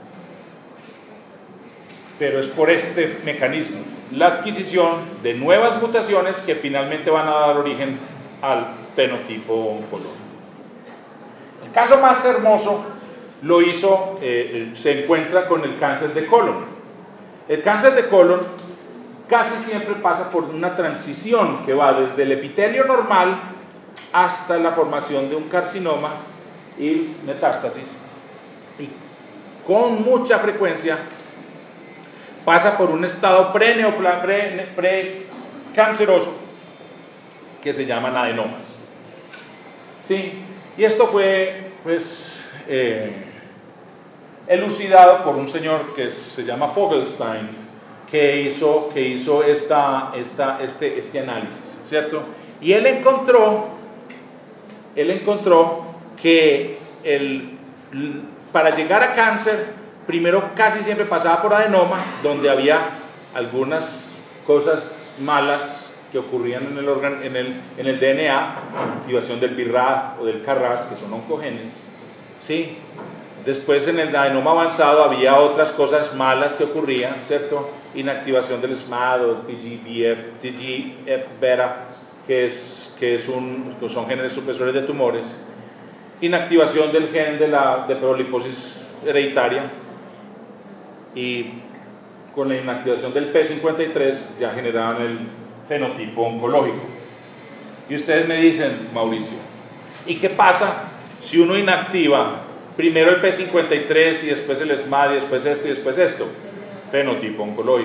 Pero es por este mecanismo, la adquisición de nuevas mutaciones que finalmente van a dar origen al fenotipo oncológico. El caso más hermoso lo hizo, eh, se encuentra con el cáncer de colon. El cáncer de colon casi siempre pasa por una transición que va desde el epitelio normal hasta la formación de un carcinoma y metástasis, y con mucha frecuencia pasa por un estado precanceroso pre, pre que se llaman adenomas. ¿Sí? Y esto fue, pues, eh, elucidado por un señor que se llama Fogelstein, que hizo, que hizo esta, esta, este, este análisis, ¿cierto? Y él encontró, él encontró que el, para llegar a cáncer, primero casi siempre pasaba por adenoma, donde había algunas cosas malas que ocurrían en el, órgano, en el, en el D N A, activación del B R A F o del K R A S, que son oncogenes, ¿sí? Después en el adenoma avanzado había otras cosas malas que ocurrían, ¿cierto? Inactivación del S M A D o T G F beta, que, es, que es un, son genes supresores de tumores. Inactivación del gen de la de proliposis hereditaria, y con la inactivación del P cincuenta y tres ya generaban el fenotipo oncológico. Y ustedes me dicen, Mauricio, ¿y qué pasa si uno inactiva primero el P cincuenta y tres y después el S M A D y después esto y después esto? Fenotipo oncológico.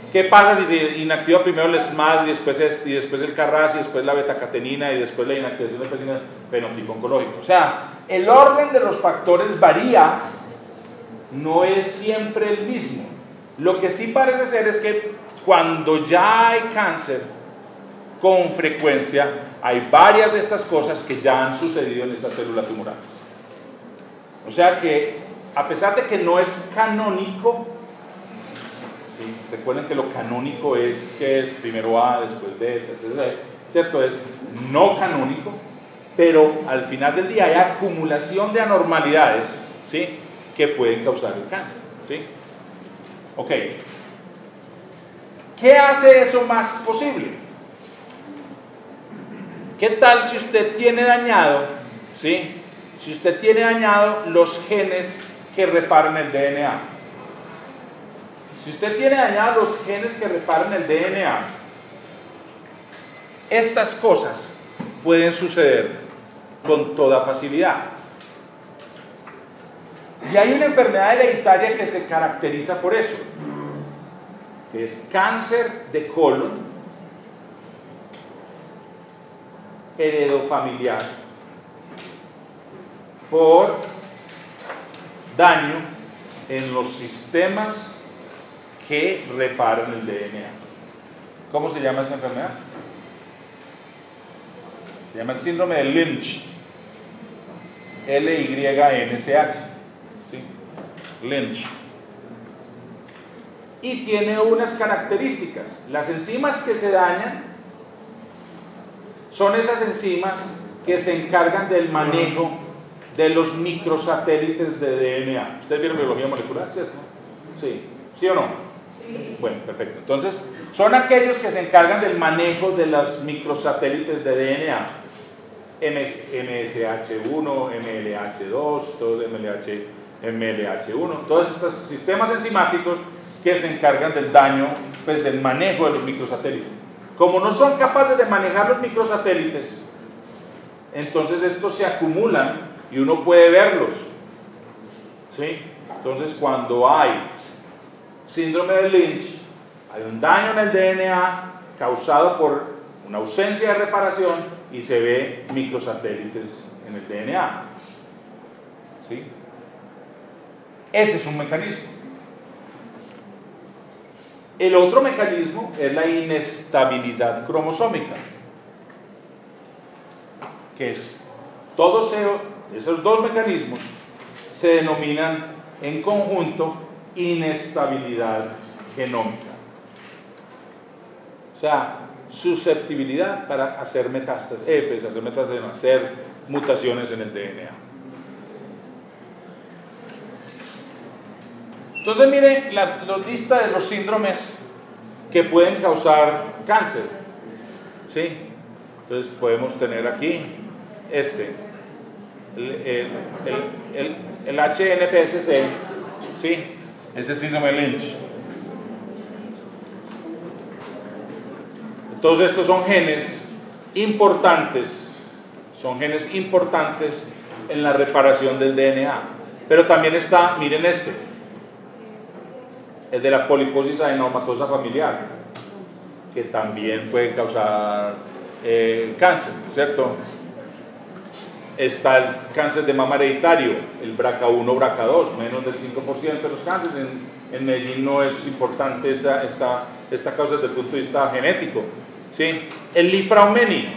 ¿Qué pasa si se inactiva primero el S M A D y después, es, y después el Carras y después la betacatenina y después la inactivación del fenotipo oncológico? O sea, el orden de los factores varía, no es siempre el mismo. Lo que sí parece ser es que cuando ya hay cáncer, con frecuencia hay varias de estas cosas que ya han sucedido en esa célula tumoral. O sea que, a pesar de que no es canónico, ¿sí? Recuerden que lo canónico es que es primero A, después B, etcétera, ¿cierto? Es no canónico, pero al final del día hay acumulación de anormalidades, ¿sí? Que pueden causar el cáncer, ¿sí? Ok. ¿Qué hace eso más posible? ¿Qué tal si usted tiene dañado, ¿sí? Si usted tiene dañado los genes que reparan el D N A. Si usted tiene dañados los genes que reparan el D N A, estas cosas pueden suceder con toda facilidad. Y hay una enfermedad hereditaria que se caracteriza por eso, que es cáncer de colon heredofamiliar por daño en los sistemas que reparan el D N A. ¿Cómo se llama esa enfermedad? Se llama el síndrome de Lynch. L Y N C H. ¿Sí? Lynch. Y tiene unas características. Las enzimas que se dañan son esas enzimas que se encargan del manejo de los microsatélites de D N A. ¿Ustedes vieron biología molecular, cierto? Sí. ¿Sí o no? Sí. Bueno, perfecto. Entonces, son aquellos que se encargan del manejo de los microsatélites de D N A. M S H uno, M L H dos, todos M L H, M L H uno, todos estos sistemas enzimáticos que se encargan del daño, pues del manejo de los microsatélites. Como no son capaces de manejar los microsatélites, entonces estos se acumulan y uno puede verlos, ¿sí? Entonces cuando hay síndrome de Lynch, hay un daño en el D N A causado por una ausencia de reparación y se ve microsatélites en el D N A, ¿sí? Ese es un mecanismo. El otro mecanismo es la inestabilidad cromosómica, que es todos esos dos mecanismos se denominan en conjunto inestabilidad genómica. O sea, susceptibilidad para hacer metástasis, eh, pues hacer metástasis, hacer mutaciones en el D N A. Entonces miren la, la lista de los síndromes que pueden causar cáncer, ¿sí? Entonces podemos tener aquí este, el, el, el, el, el H N P S C, ¿sí? Es el síndrome de Lynch. Todos estos son genes importantes, son genes importantes en la reparación del D N A. Pero también está, miren este, el de la poliposis adenomatosa familiar, que también puede causar eh, cáncer, ¿cierto? Está el cáncer de mama hereditario, el B R C A uno, B R C A dos, menos del cinco por ciento de los cánceres. En, en Medellín no es importante esta, esta, esta causa desde el punto de vista genético, ¿sí? El lifraumeni,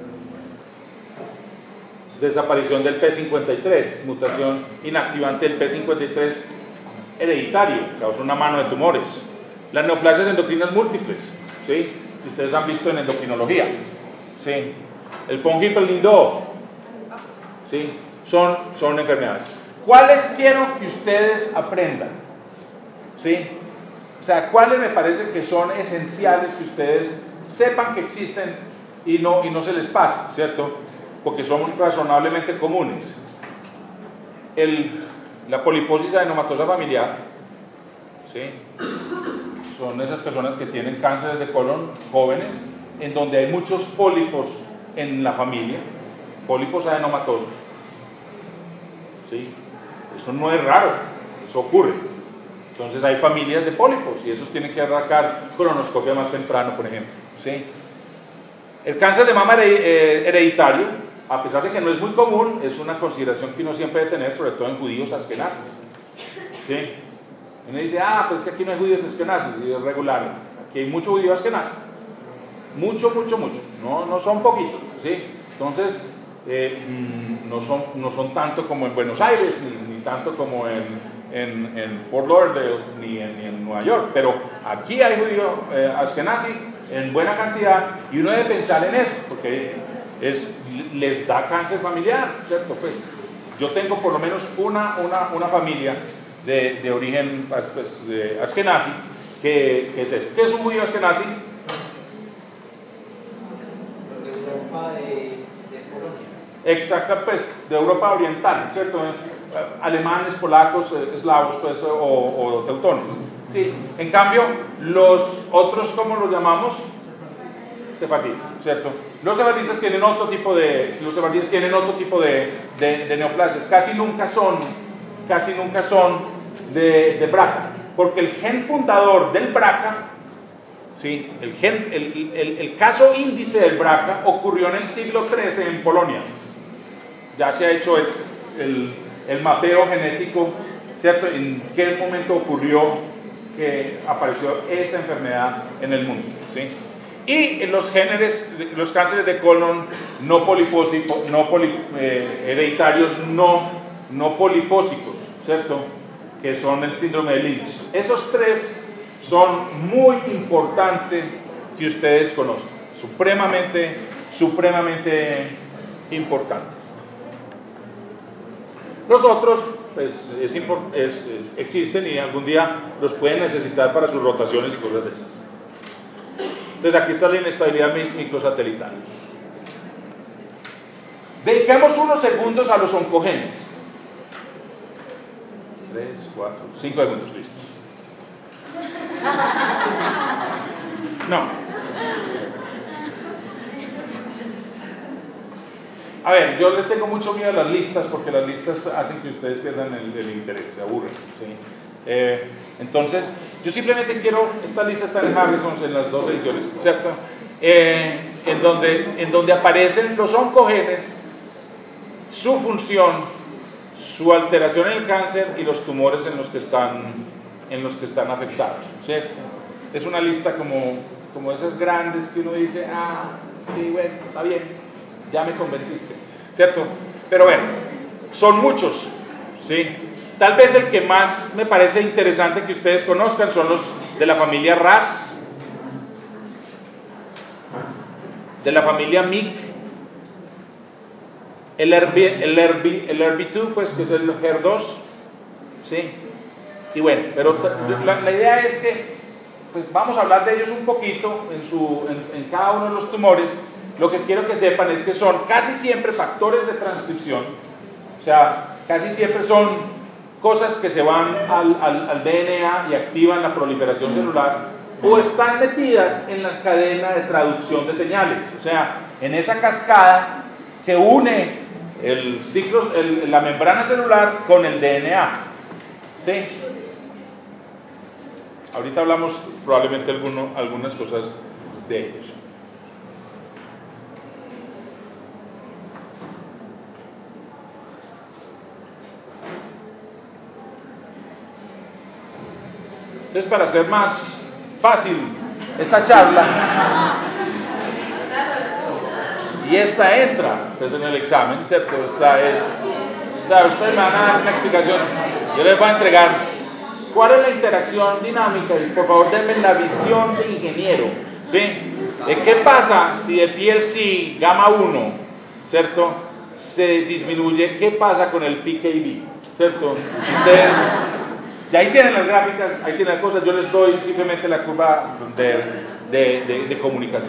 desaparición del P cincuenta y tres, mutación inactivante del P cincuenta y tres hereditario, causa una mano de tumores. Las neoplasias endocrinas múltiples, ¿sí? Ustedes han visto en endocrinología, ¿sí? El von Hippel-Lindau, ¿sí? Son, son enfermedades. ¿Cuáles quiero que ustedes aprendan? ¿Sí? O sea, ¿cuáles me parece que son esenciales que ustedes sepan que existen y no, y no se les pasa, ¿cierto? Porque son razonablemente comunes. El, la poliposis adenomatosa familiar, ¿sí? Son esas personas que tienen cánceres de colon jóvenes, en donde hay muchos pólipos en la familia, pólipos adenomatosos, ¿sí? Eso no es raro, eso ocurre. Entonces hay familias de pólipos y esos tienen que arrancar colonoscopia más temprano, por ejemplo, ¿sí? El cáncer de mama hereditario, a pesar de que no es muy común, es una consideración que uno siempre debe tener, sobre todo en judíos askenazis, ¿sí? Uno dice, ah, pues es que aquí no hay judíos askenazis, y es regular. Aquí hay mucho judío askenazi, mucho, mucho, mucho, no, no son poquitos, ¿sí? Entonces, eh, no, son, no son tanto como en Buenos Aires, ni, ni tanto como en, en, en Fort Lauderdale, ni en, ni en Nueva York, pero aquí hay judío eh, askenazi en buena cantidad, y uno debe pensar en eso, porque es, les da cáncer familiar, ¿cierto? Pues yo tengo por lo menos una, una, una familia de, de origen pues, de askenazi, que, que es eso. ¿Qué es un judío askenazi? De Europa, de, de Polonia. Exacto, pues de Europa Oriental, ¿cierto? Alemanes, polacos, eslavos, pues, o, o teutones. Sí, en cambio, los otros, ¿cómo los llamamos? Sefarditas, ¿cierto? Los sefarditas tienen otro tipo de, los sefarditas tienen otro tipo de, de, de neoplasias, casi nunca son, casi nunca son de, de B R C A, porque el gen fundador del B R C A, ¿sí? el, gen, el, el, el caso índice del B R C A ocurrió en el siglo trece en Polonia. Ya se ha hecho el, el, el mapeo genético, ¿cierto? En qué momento ocurrió que apareció esa enfermedad en el mundo, ¿sí? Y en los géneros, los cánceres de colon no polipósicos, no poli, eh, hereditarios, no, no polipósicos, ¿cierto? Que son el síndrome de Lynch. Esos tres son muy importantes que ustedes conozcan, supremamente, supremamente importantes. Los otros, pues, es, es, existen y algún día los pueden necesitar para sus rotaciones y cosas de esas. Entonces aquí está la inestabilidad microsatelital. Dediquemos unos segundos a los oncogenes. Tres, cuatro, cinco segundos, listo. No. A ver, yo les tengo mucho miedo a las listas porque las listas hacen que ustedes pierdan el, el interés, se aburren, ¿sí? Eh, entonces, yo simplemente quiero, esta lista está en Harrison en las dos ediciones, ¿cierto? Eh, en, donde, en donde aparecen los oncogenes, su función, su alteración en el cáncer y los tumores en los que están, en los que están afectados, ¿cierto? Es una lista como, como esas grandes que uno dice, ah, sí, bueno, está bien. Ya me convenciste, ¿cierto? Pero bueno, son muchos, ¿sí? Tal vez el que más me parece interesante que ustedes conozcan son los de la familia R A S, de la familia M I C, el R B, el R B, el R B dos, pues que es el H E R dos, ¿sí? Y bueno, pero la, la idea es que pues, vamos a hablar de ellos un poquito en, su, en, en cada uno de los tumores. Lo que quiero que sepan es que son casi siempre factores de transcripción, o sea, casi siempre son cosas que se van al, al, al D N A y activan la proliferación celular, o están metidas en la cadena de traducción de señales, o sea, en esa cascada que une el ciclo, el, la membrana celular con el D N A, ¿sí? Ahorita hablamos probablemente alguno, algunas cosas de ellos. Entonces, para hacer más fácil esta charla, y esta entra pues, en el examen, ¿cierto? Esta es, esta, ustedes me van a dar una explicación, yo les voy a entregar cuál es la interacción dinámica y por favor denme la visión de ingeniero, ¿sí? ¿Qué pasa si el P L C gamma uno, ¿cierto? Se disminuye? ¿Qué pasa con el P K B? ¿Cierto? Ustedes... Ya ahí tienen las gráficas, ahí tienen las cosas, yo les doy simplemente la curva de, de, de, de comunicación.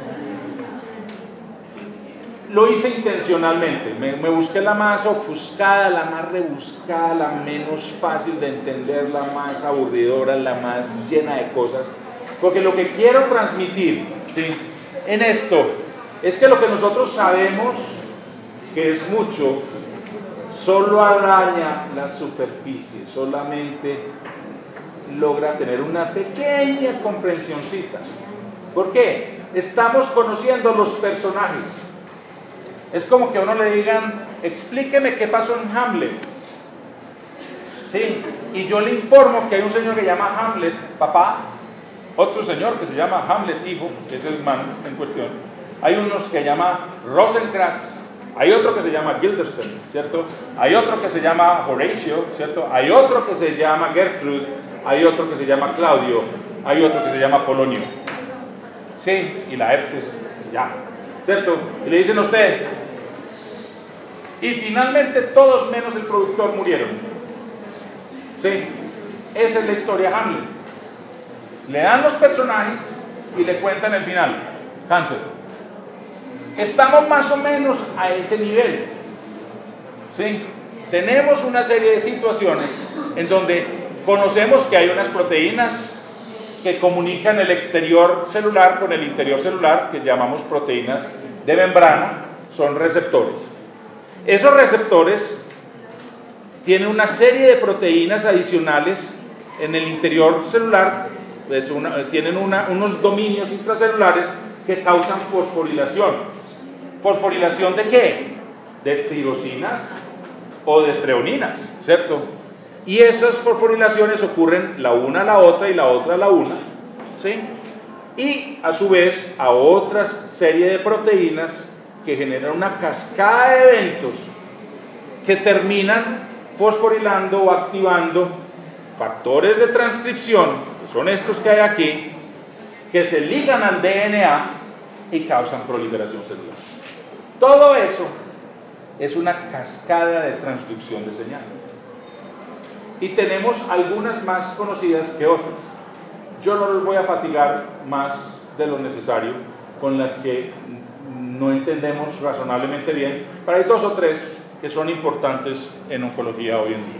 Lo hice intencionalmente, me, me busqué la más ofuscada, la más rebuscada, la menos fácil de entender, la más aburridora, la más llena de cosas, porque lo que quiero transmitir, ¿sí? En esto es que lo que nosotros sabemos, que es mucho, solo araña la superficie, solamente logra tener una pequeña comprensióncita. ¿Por qué? Estamos conociendo los personajes. Es como que a uno le digan, explíqueme qué pasó en Hamlet. ¿Sí? Y yo le informo que hay un señor que se llama Hamlet, papá, otro señor que se llama Hamlet, hijo, que es el man en cuestión. Hay unos que se llama Rosencrantz, hay otro que se llama Guildenstern, ¿cierto? Hay otro que se llama Horatio, ¿cierto? Hay otro que se llama Gertrude, hay otro que se llama Claudio, hay otro que se llama Polonio. Sí, y Laertes, ya, ¿cierto? Y le dicen a usted, y finalmente todos menos el productor murieron. Sí, esa es la historia de Hamlet. Le dan los personajes y le cuentan el final. Cáncer. Estamos más o menos a ese nivel. ¿Sí? Tenemos una serie de situaciones en donde conocemos que hay unas proteínas que comunican el exterior celular con el interior celular, que llamamos proteínas de membrana, son receptores. Esos receptores tienen una serie de proteínas adicionales en el interior celular, pues una, tienen una, unos dominios intracelulares que causan fosforilación. ¿Fosforilación de qué? De tirosinas o de treoninas, ¿cierto? Y esas fosforilaciones ocurren la una a la otra y la otra a la una, ¿sí? Y a su vez a otras serie de proteínas que generan una cascada de eventos que terminan fosforilando o activando factores de transcripción, que son estos que hay aquí, que se ligan al D N A y causan proliferación celular. Todo eso es una cascada de transducción de señal. Y tenemos algunas más conocidas que otras. Yo no los voy a fatigar más de lo necesario, con las que no entendemos razonablemente bien, pero hay dos o tres que son importantes en oncología hoy en día.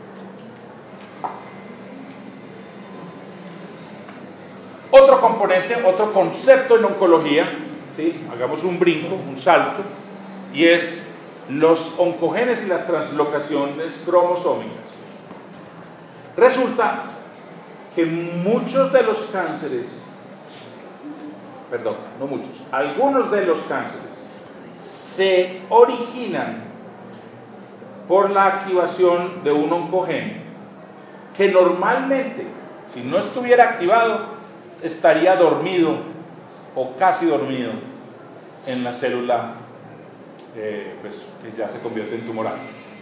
Otro componente, otro concepto en oncología, ¿sí? Hagamos un brinco, un salto, y es los oncogenes y las translocaciones cromosómicas. Resulta que muchos de los cánceres, perdón, no muchos, algunos de los cánceres se originan por la activación de un oncogene que normalmente, si no estuviera activado, estaría dormido o casi dormido en la célula eh, pues, que ya se convierte en tumoral.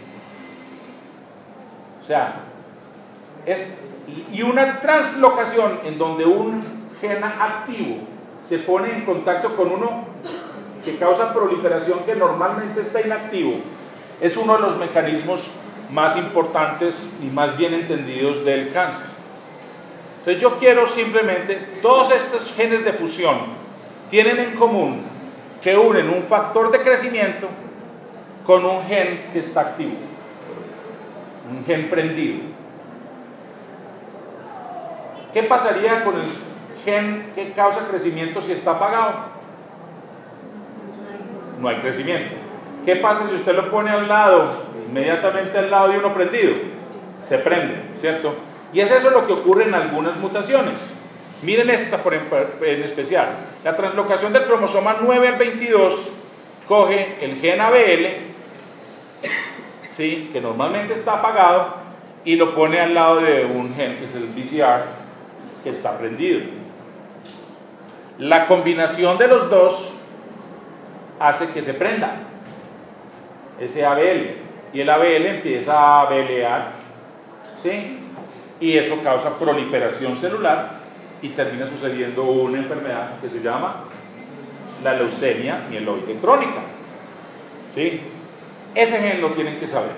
O sea, es, y una translocación en donde un gen activo se pone en contacto con uno que causa proliferación que normalmente está inactivo, es uno de los mecanismos más importantes y más bien entendidos del cáncer. Entonces yo quiero simplemente, todos estos genes de fusión tienen en común que unen un factor de crecimiento con un gen que está activo, un gen prendido. ¿Qué pasaría con el gen que causa crecimiento si está apagado? No hay crecimiento. ¿Qué pasa si usted lo pone al lado, inmediatamente al lado de uno prendido? Se prende, ¿cierto? Y es eso lo que ocurre en algunas mutaciones. Miren esta por en, en especial. La translocación del cromosoma nueve al veintidós coge el gen A B L, ¿sí? Que normalmente está apagado, y lo pone al lado de un gen que es el B C R, que está prendido. La combinación de los dos hace que se prenda ese A B L, y el A B L empieza a velear, ¿sí? Y eso causa proliferación celular y termina sucediendo una enfermedad que se llama la leucemia mieloide crónica, ¿sí? Ese gen lo tienen que saber,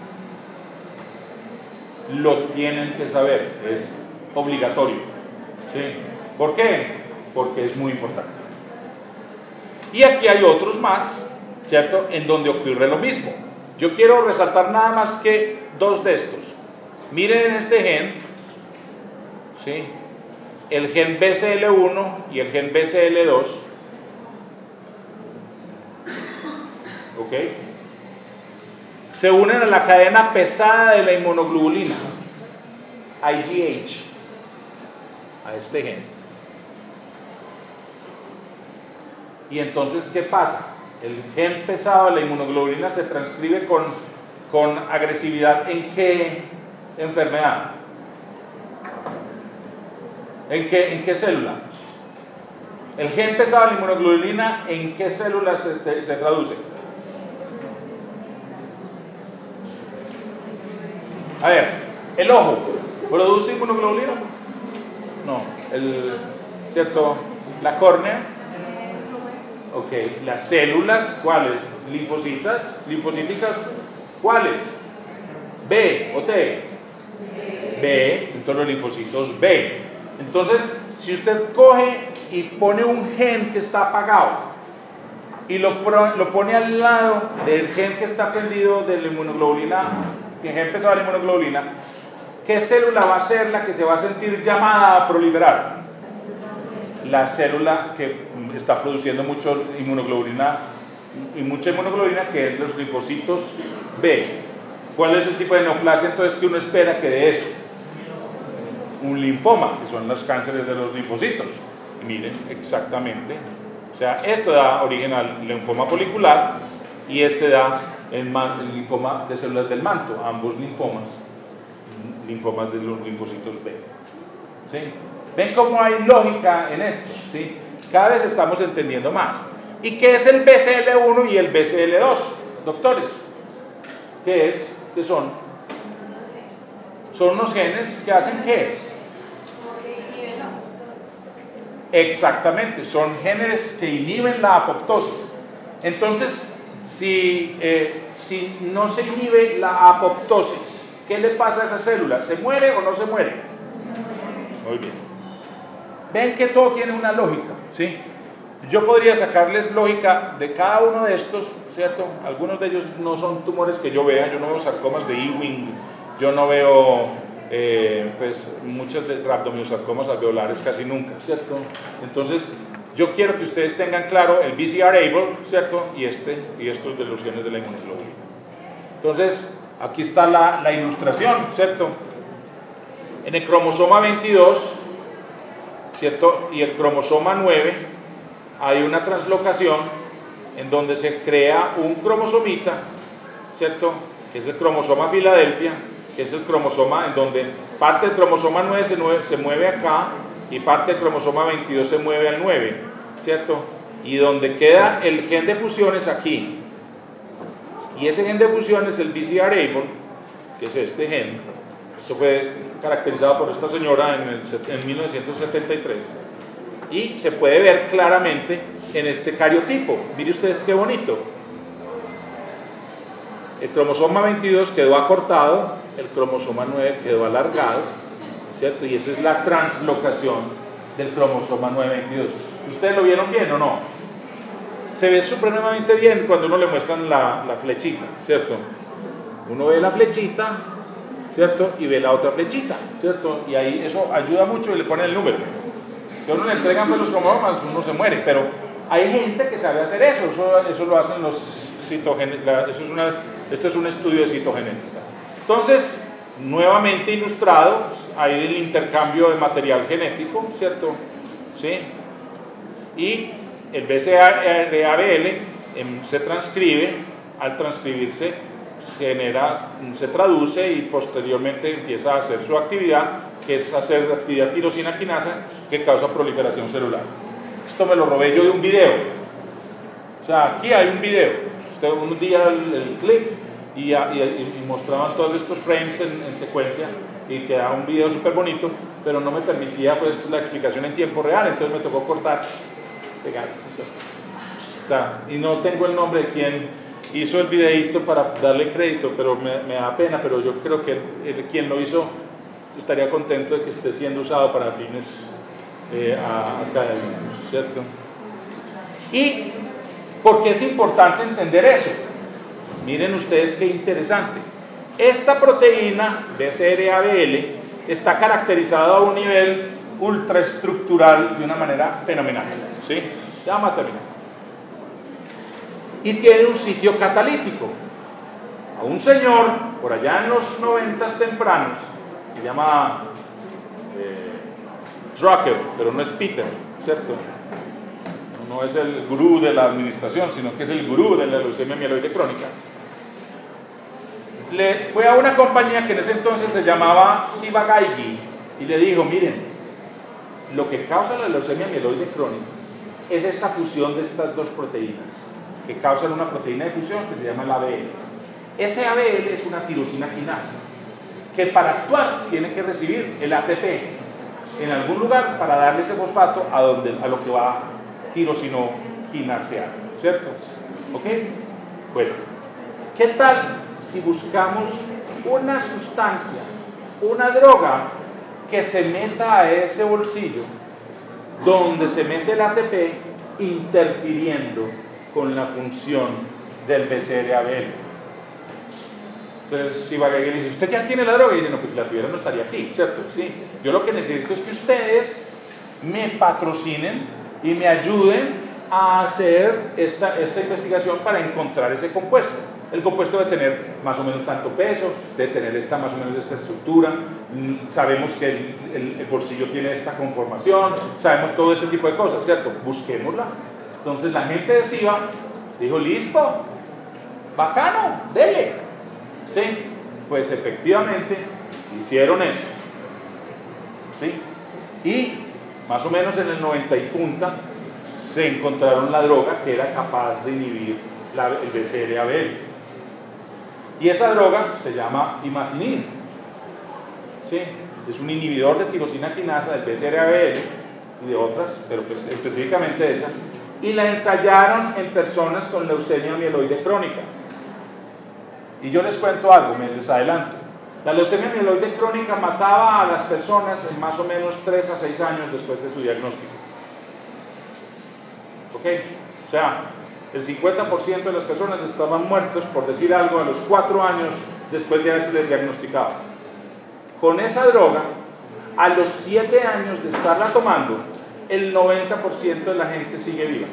lo tienen que saber, es obligatorio, ¿sí? ¿Por qué? Porque es muy importante. Y aquí hay otros más, ¿cierto?, en donde ocurre lo mismo. Yo quiero resaltar nada más que dos de estos. Miren este gen, ¿sí? El gen B C L uno y el gen B C L dos, ¿ok? Se unen a la cadena pesada de la inmunoglobulina, I G H, a este gen. Y entonces, ¿qué pasa? El gen pesado de la inmunoglobulina se transcribe con, con agresividad ¿en qué enfermedad? ¿En qué, en qué célula? El gen pesado de la inmunoglobulina, ¿en qué célula se, se, se traduce? A ver, el ojo, ¿produce inmunoglobulina? No, el, ¿cierto? La córnea. Ok, las células, ¿cuáles? Linfocitas, linfocíticas, ¿cuáles? B o T. B, entonces los linfocitos B. Entonces, si usted coge y pone un gen que está apagado y lo, lo pone al lado del gen que está prendido de la inmunoglobulina, el gen pesado de la inmunoglobulina, ¿qué célula va a ser la que se va a sentir llamada a proliferar? La célula que está produciendo mucho inmunoglobulina y mucha inmunoglobulina, que es los linfocitos B. ¿Cuál es el tipo de neoplasia entonces que uno espera que dé eso? Un linfoma, que son los cánceres de los linfocitos. Y miren, exactamente. O sea, esto da origen al linfoma folicular y este da el, el linfoma de células del manto, ambos linfomas, linfomas de los linfocitos B. ¿Sí? ¿Ven cómo hay lógica en esto? ¿Sí? Cada vez estamos entendiendo más. ¿Y qué es el B C L uno y el B C L dos, doctores? ¿Qué es? ¿Qué son? Son unos genes que hacen ¿qué? Exactamente, son genes que inhiben la apoptosis. Entonces, si, eh, si no se inhibe la apoptosis, ¿qué le pasa a esa célula? ¿Se muere o no se muere? Muy bien. Ven que todo tiene una lógica, ¿sí? Yo podría sacarles lógica de cada uno de estos, ¿cierto? Algunos de ellos no son tumores que yo vea, yo no veo sarcomas de Ewing, yo no veo eh, pues muchos de rhabdomyosarcomas alveolares, casi nunca, ¿cierto? Entonces, yo quiero que ustedes tengan claro el B C R able, ¿cierto? Y este, y estos de los genes de la inmunoglobulina. Entonces, aquí está la, la ilustración, ¿cierto? En el cromosoma veintidós, ¿cierto? Y el cromosoma nueve, hay una translocación en donde se crea un cromosomita, ¿cierto? Que es el cromosoma Filadelfia, que es el cromosoma en donde parte del cromosoma nueve se mueve, se mueve acá y parte del cromosoma veintidós se mueve al nueve, ¿cierto? Y donde queda el gen de fusión es aquí. Y ese gen de fusión es el B C R able, que es este gen. Esto fue caracterizado por esta señora en, el, en mil novecientos setenta y tres. Y se puede ver claramente en este cariotipo. Mire ustedes qué bonito. El cromosoma veintidós quedó acortado, el cromosoma nueve quedó alargado, ¿cierto? Y esa es la translocación del cromosoma nueve veintidós. ¿Ustedes lo vieron bien o no? Se ve supremamente bien cuando uno le muestran la, la flechita, ¿cierto? Uno ve la flechita, ¿cierto? Y ve la otra flechita, ¿cierto? Y ahí eso ayuda mucho y le ponen el número. Si a uno le entregan pues los cromosomas, uno se muere, pero hay gente que sabe hacer eso, eso, eso lo hacen los citogenéticos, eso es una, esto es un estudio de citogenética. Entonces, nuevamente ilustrado, hay el intercambio de material genético, ¿cierto? ¿Sí? Y el B C R A B L se transcribe, al transcribirse genera, se traduce y posteriormente empieza a hacer su actividad, que es hacer actividad tirosina quinasa que causa proliferación celular. Esto me lo robé yo de un video. O sea, aquí hay un video. Usted un día el, el clic y, y, y mostraban todos estos frames en, en secuencia y quedaba un video súper bonito, pero no me permitía pues la explicación en tiempo real, entonces me tocó cortar, pegar. Está. Y no tengo el nombre de quien hizo el videito para darle crédito, pero me, me da pena, pero yo creo que el, quien lo hizo estaría contento de que esté siendo usado para fines eh, académicos, ¿cierto? ¿Y por qué es importante entender eso? Miren ustedes qué interesante. Esta proteína B C R A B L está caracterizada a un nivel ultraestructural de una manera fenomenal, ¿sí? Ya vamos a terminar. Y tiene un sitio catalítico. A un señor, por allá en los noventas tempranos, que se llama eh, Drucker, pero no es Peter, ¿cierto? No es el gurú de la administración, sino que es el gurú de la leucemia mieloide crónica. Le fue a una compañía que en ese entonces se llamaba Ciba-Geigy y le dijo, miren, lo que causa la leucemia mieloide crónica es esta fusión de estas dos proteínas, que causan una proteína de fusión que se llama el A B L. Ese A B L es una tirosina quinasa, que para actuar tiene que recibir el A T P en algún lugar para darle ese fosfato a, donde, a lo que va tirosino quinasear, ¿cierto? ¿Ok? Bueno, ¿qué tal si buscamos una sustancia, una droga que se meta a ese bolsillo donde se mete el A T P interfiriendo con la función del B C R A B L? Entonces, si Ciba-Geigy dice, ¿usted ya tiene la droga? Y dice, no, pues si la tuviera no estaría aquí, ¿cierto? Sí. Yo lo que necesito es que ustedes me patrocinen y me ayuden a hacer esta, esta investigación para encontrar ese compuesto. El compuesto debe tener más o menos tanto peso, debe tener esta, más o menos esta estructura, sabemos que el, el, el bolsillo tiene esta conformación, sabemos todo este tipo de cosas, ¿cierto? Busquémosla. Entonces la gente de Ciba dijo, listo, bacano, dele. Sí, pues efectivamente hicieron eso. ¿Sí? Y más o menos en el noventa y punta se encontraron la droga que era capaz de inhibir la, el B C R A B L. Y esa droga se llama imatinib. ¿Sí? Es un inhibidor de tirosina quinasa del B C R A B L y de otras, pero pues específicamente de esa. Y la ensayaron en personas con leucemia mieloide crónica. Y yo les cuento algo, me les adelanto. La leucemia mieloide crónica mataba a las personas en más o menos tres a seis años después de su diagnóstico. ¿Ok? O sea, el cincuenta por ciento de las personas estaban muertos, por decir algo, a los cuatro años después de haberse diagnosticado. Con esa droga, a los siete años de estarla tomando, el noventa por ciento de la gente sigue viva.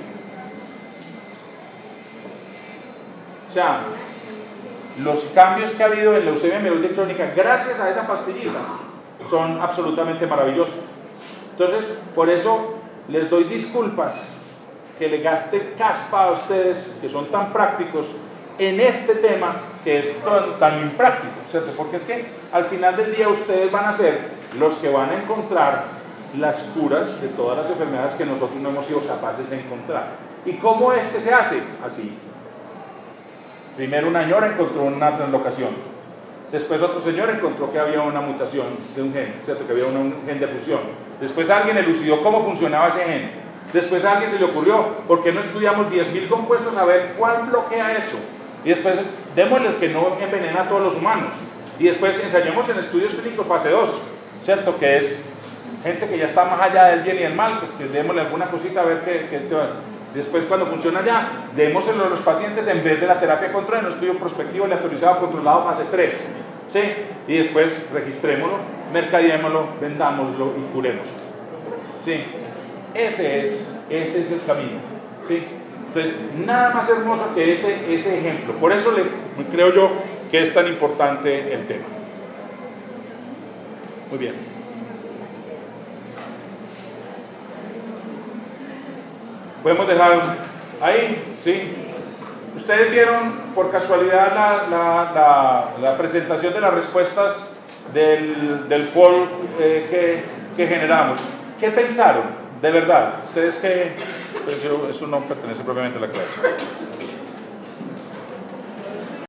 O sea, los cambios que ha habido en leucemia mieloide crónica gracias a esa pastillita son absolutamente maravillosos. Entonces, por eso les doy disculpas que le gaste caspa a ustedes que son tan prácticos en este tema que es tan, tan impráctico, ¿cierto? Porque es que al final del día ustedes van a ser los que van a encontrar las curas de todas las enfermedades que nosotros no hemos sido capaces de encontrar. ¿Y cómo es que se hace? Así. Primero una señora encontró una translocación, después otro señor encontró que había una mutación de un gen, ¿cierto? Que había un gen de fusión. Después alguien elucidó cómo funcionaba ese gen. Después a alguien se le ocurrió, ¿por qué no estudiamos diez mil compuestos a ver cuál bloquea eso? Y después démosle que no envenena a todos los humanos. Y después ensayemos en estudios clínicos fase dos, ¿cierto? Que es gente que ya está más allá del bien y del mal, pues que démosle alguna cosita a ver qué... qué Después, cuando funciona ya, démoselo a los pacientes en vez de la terapia control en un estudio prospectivo aleatorizado controlado fase tres. ¿Sí? Y después registrémoslo, mercadeémoslo, vendámoslo y curemos. ¿Sí? Ese es, ese es el camino. ¿Sí? Entonces, nada más hermoso que ese, ese ejemplo. Por eso le, creo yo que es tan importante el tema. Muy bien. Podemos dejar ahí, ¿sí? Ustedes vieron por casualidad la, la, la, la presentación de las respuestas del, del poll eh, que, que generamos. ¿Qué pensaron? De verdad, ustedes que... Pues yo, eso no pertenece propiamente a la clase.